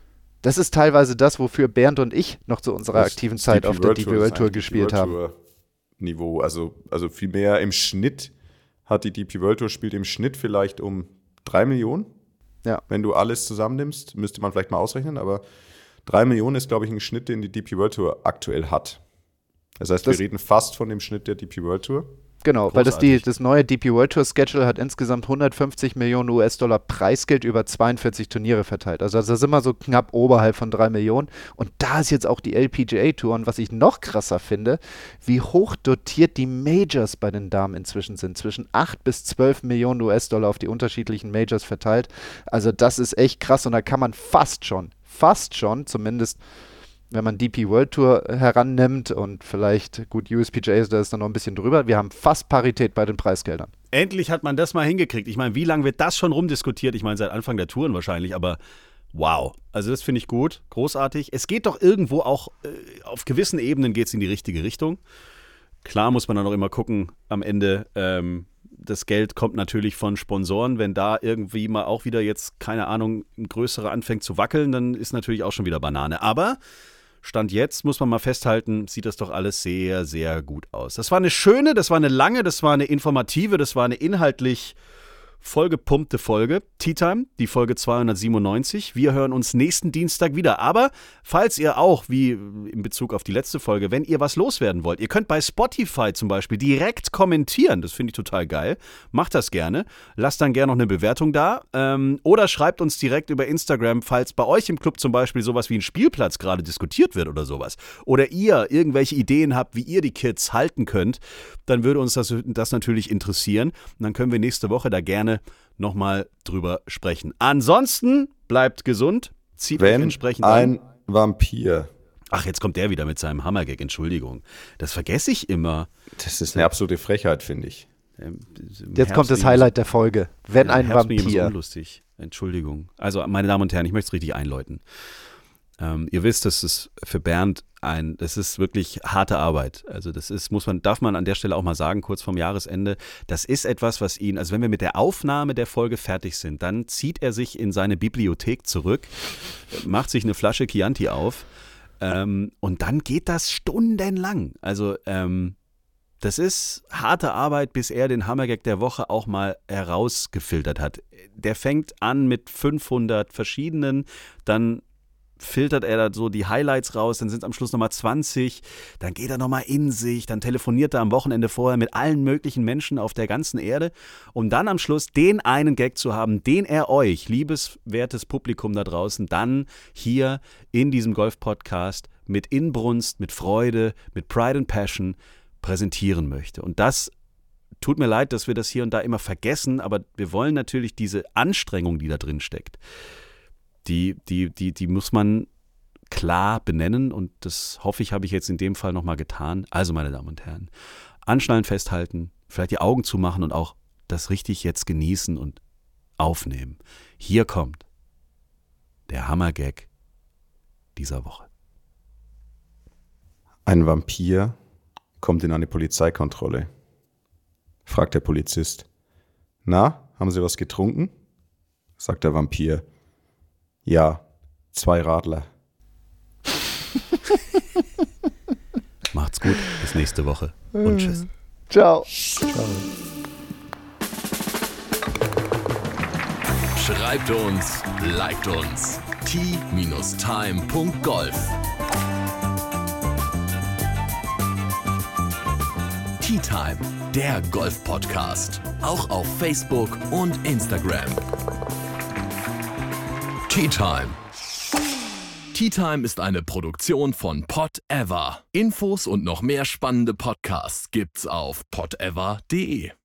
S3: Das ist teilweise das, wofür Bernd und ich noch zu unserer
S2: Das
S3: aktiven Zeit auf der D P World Tour
S2: das
S3: gespielt haben.
S2: D P World Tour Niveau, also, also viel mehr im Schnitt hat die D P World Tour spielt im Schnitt vielleicht um drei Millionen.
S3: Ja.
S2: Wenn du alles zusammennimmst, müsste man vielleicht mal ausrechnen, aber drei Millionen ist, glaube ich, ein Schnitt, den die D P World Tour aktuell hat. Das heißt,
S3: Das-
S2: wir reden fast von dem Schnitt der D P World Tour.
S3: Genau, weil das, die,
S4: Großartig.
S3: das neue D P World Tour Schedule hat insgesamt hundertfünfzig Millionen U S-Dollar Preisgeld über zweiundvierzig Turniere verteilt. Also da sind wir so knapp oberhalb von drei Millionen. Und da ist jetzt auch die L P G A Tour. Und was ich noch krasser finde, wie hoch dotiert die Majors bei den Damen inzwischen sind. Zwischen acht bis zwölf Millionen U S-Dollar auf die unterschiedlichen Majors verteilt. Also das ist echt krass. Und da kann man fast schon, fast schon, zumindest wenn man D P World Tour herannimmt und vielleicht, gut, U S P G A, da ist dann noch ein bisschen drüber, wir haben fast Parität bei den Preisgeldern.
S4: Endlich hat man das mal hingekriegt. Ich meine, wie lange wird das schon rumdiskutiert? Ich meine, seit Anfang der Touren wahrscheinlich, aber wow. Also das finde ich gut, großartig. Es geht doch irgendwo auch, äh, auf gewissen Ebenen geht es in die richtige Richtung. Klar muss man dann auch immer gucken, am Ende, ähm, das Geld kommt natürlich von Sponsoren. Wenn da irgendwie mal auch wieder jetzt, keine Ahnung, ein größerer anfängt zu wackeln, dann ist natürlich auch schon wieder Banane. Aber Stand jetzt, muss man mal festhalten, sieht das doch alles sehr, sehr gut aus. Das war eine schöne, das war eine lange, das war eine informative, das war eine inhaltlich vollgepumpte Folge. Tea Time, die Folge zweihundertsiebenundneunzig. Wir hören uns nächsten Dienstag wieder. Aber falls ihr auch, wie in Bezug auf die letzte Folge, wenn ihr was loswerden wollt, ihr könnt bei Spotify zum Beispiel direkt kommentieren. Das finde ich total geil. Macht das gerne. Lasst dann gerne noch eine Bewertung da. Ähm, oder schreibt uns direkt über Instagram, falls bei euch im Club zum Beispiel sowas wie ein Spielplatz gerade diskutiert wird oder sowas. Oder ihr irgendwelche Ideen habt, wie ihr die Kids halten könnt, dann würde uns das, das natürlich interessieren. Und dann können wir nächste Woche da gerne nochmal drüber sprechen. Ansonsten bleibt gesund, zieht euch
S2: Wenn
S4: entsprechend
S2: ein
S4: an.
S2: Vampir,
S4: Ach, jetzt kommt der wieder mit seinem Hammergag, Entschuldigung. Das vergesse ich immer.
S2: das ist eine absolute Frechheit, finde ich.
S4: Ähm, im
S3: Jetzt kommt
S4: Herbst
S3: das
S4: bin ich
S3: Highlight der Folge. Wenn
S4: Im
S3: ein
S4: Herbst bin ich immer so
S3: Vampir.
S4: unlustig. Entschuldigung. Also, meine Damen und Herren, ich möchte es richtig einläuten. Ähm, ihr wisst, das ist für Bernd ein, das ist wirklich harte Arbeit. Also das ist, muss man, darf man an der Stelle auch mal sagen, kurz vorm Jahresende, das ist etwas, was ihn, also wenn wir mit der Aufnahme der Folge fertig sind, dann zieht er sich in seine Bibliothek zurück, macht sich eine Flasche Chianti auf ähm, und dann geht das stundenlang. Also ähm, das ist harte Arbeit, bis er den Hammergag der Woche auch mal herausgefiltert hat. Der fängt an mit fünfhundert verschiedenen, dann filtert er da so die Highlights raus, dann sind es am Schluss nochmal zwanzig, dann geht er nochmal in sich, dann telefoniert er am Wochenende vorher mit allen möglichen Menschen auf der ganzen Erde, um dann am Schluss den einen Gag zu haben, den er euch, liebeswertes Publikum da draußen, dann hier in diesem Golf-Podcast mit Inbrunst, mit Freude, mit Pride and Passion präsentieren möchte. Und das tut mir leid, dass wir das hier und da immer vergessen, aber wir wollen natürlich diese Anstrengung, die da drin steckt, Die, die, die, die muss man klar benennen und das hoffe ich, habe ich jetzt in dem Fall nochmal getan. Also, meine Damen und Herren, anschnallen, festhalten, vielleicht die Augen zumachen und auch das richtig jetzt genießen und aufnehmen. Hier kommt der Hammergag dieser Woche.
S2: Ein Vampir kommt in eine Polizeikontrolle. Fragt der Polizist: Na, haben Sie was getrunken? Sagt der Vampir: Ja, zwei Radler.
S4: Macht's gut, bis nächste Woche und tschüss.
S3: Ciao.
S1: Schreibt uns, liked uns. t time punkt golf Tea Time, der Golf-Podcast. Auch auf Facebook und Instagram. Tea Time. Tea Time ist eine Produktion von Pod Ever. Infos und noch mehr spannende Podcasts gibt's auf pod ever punkt de.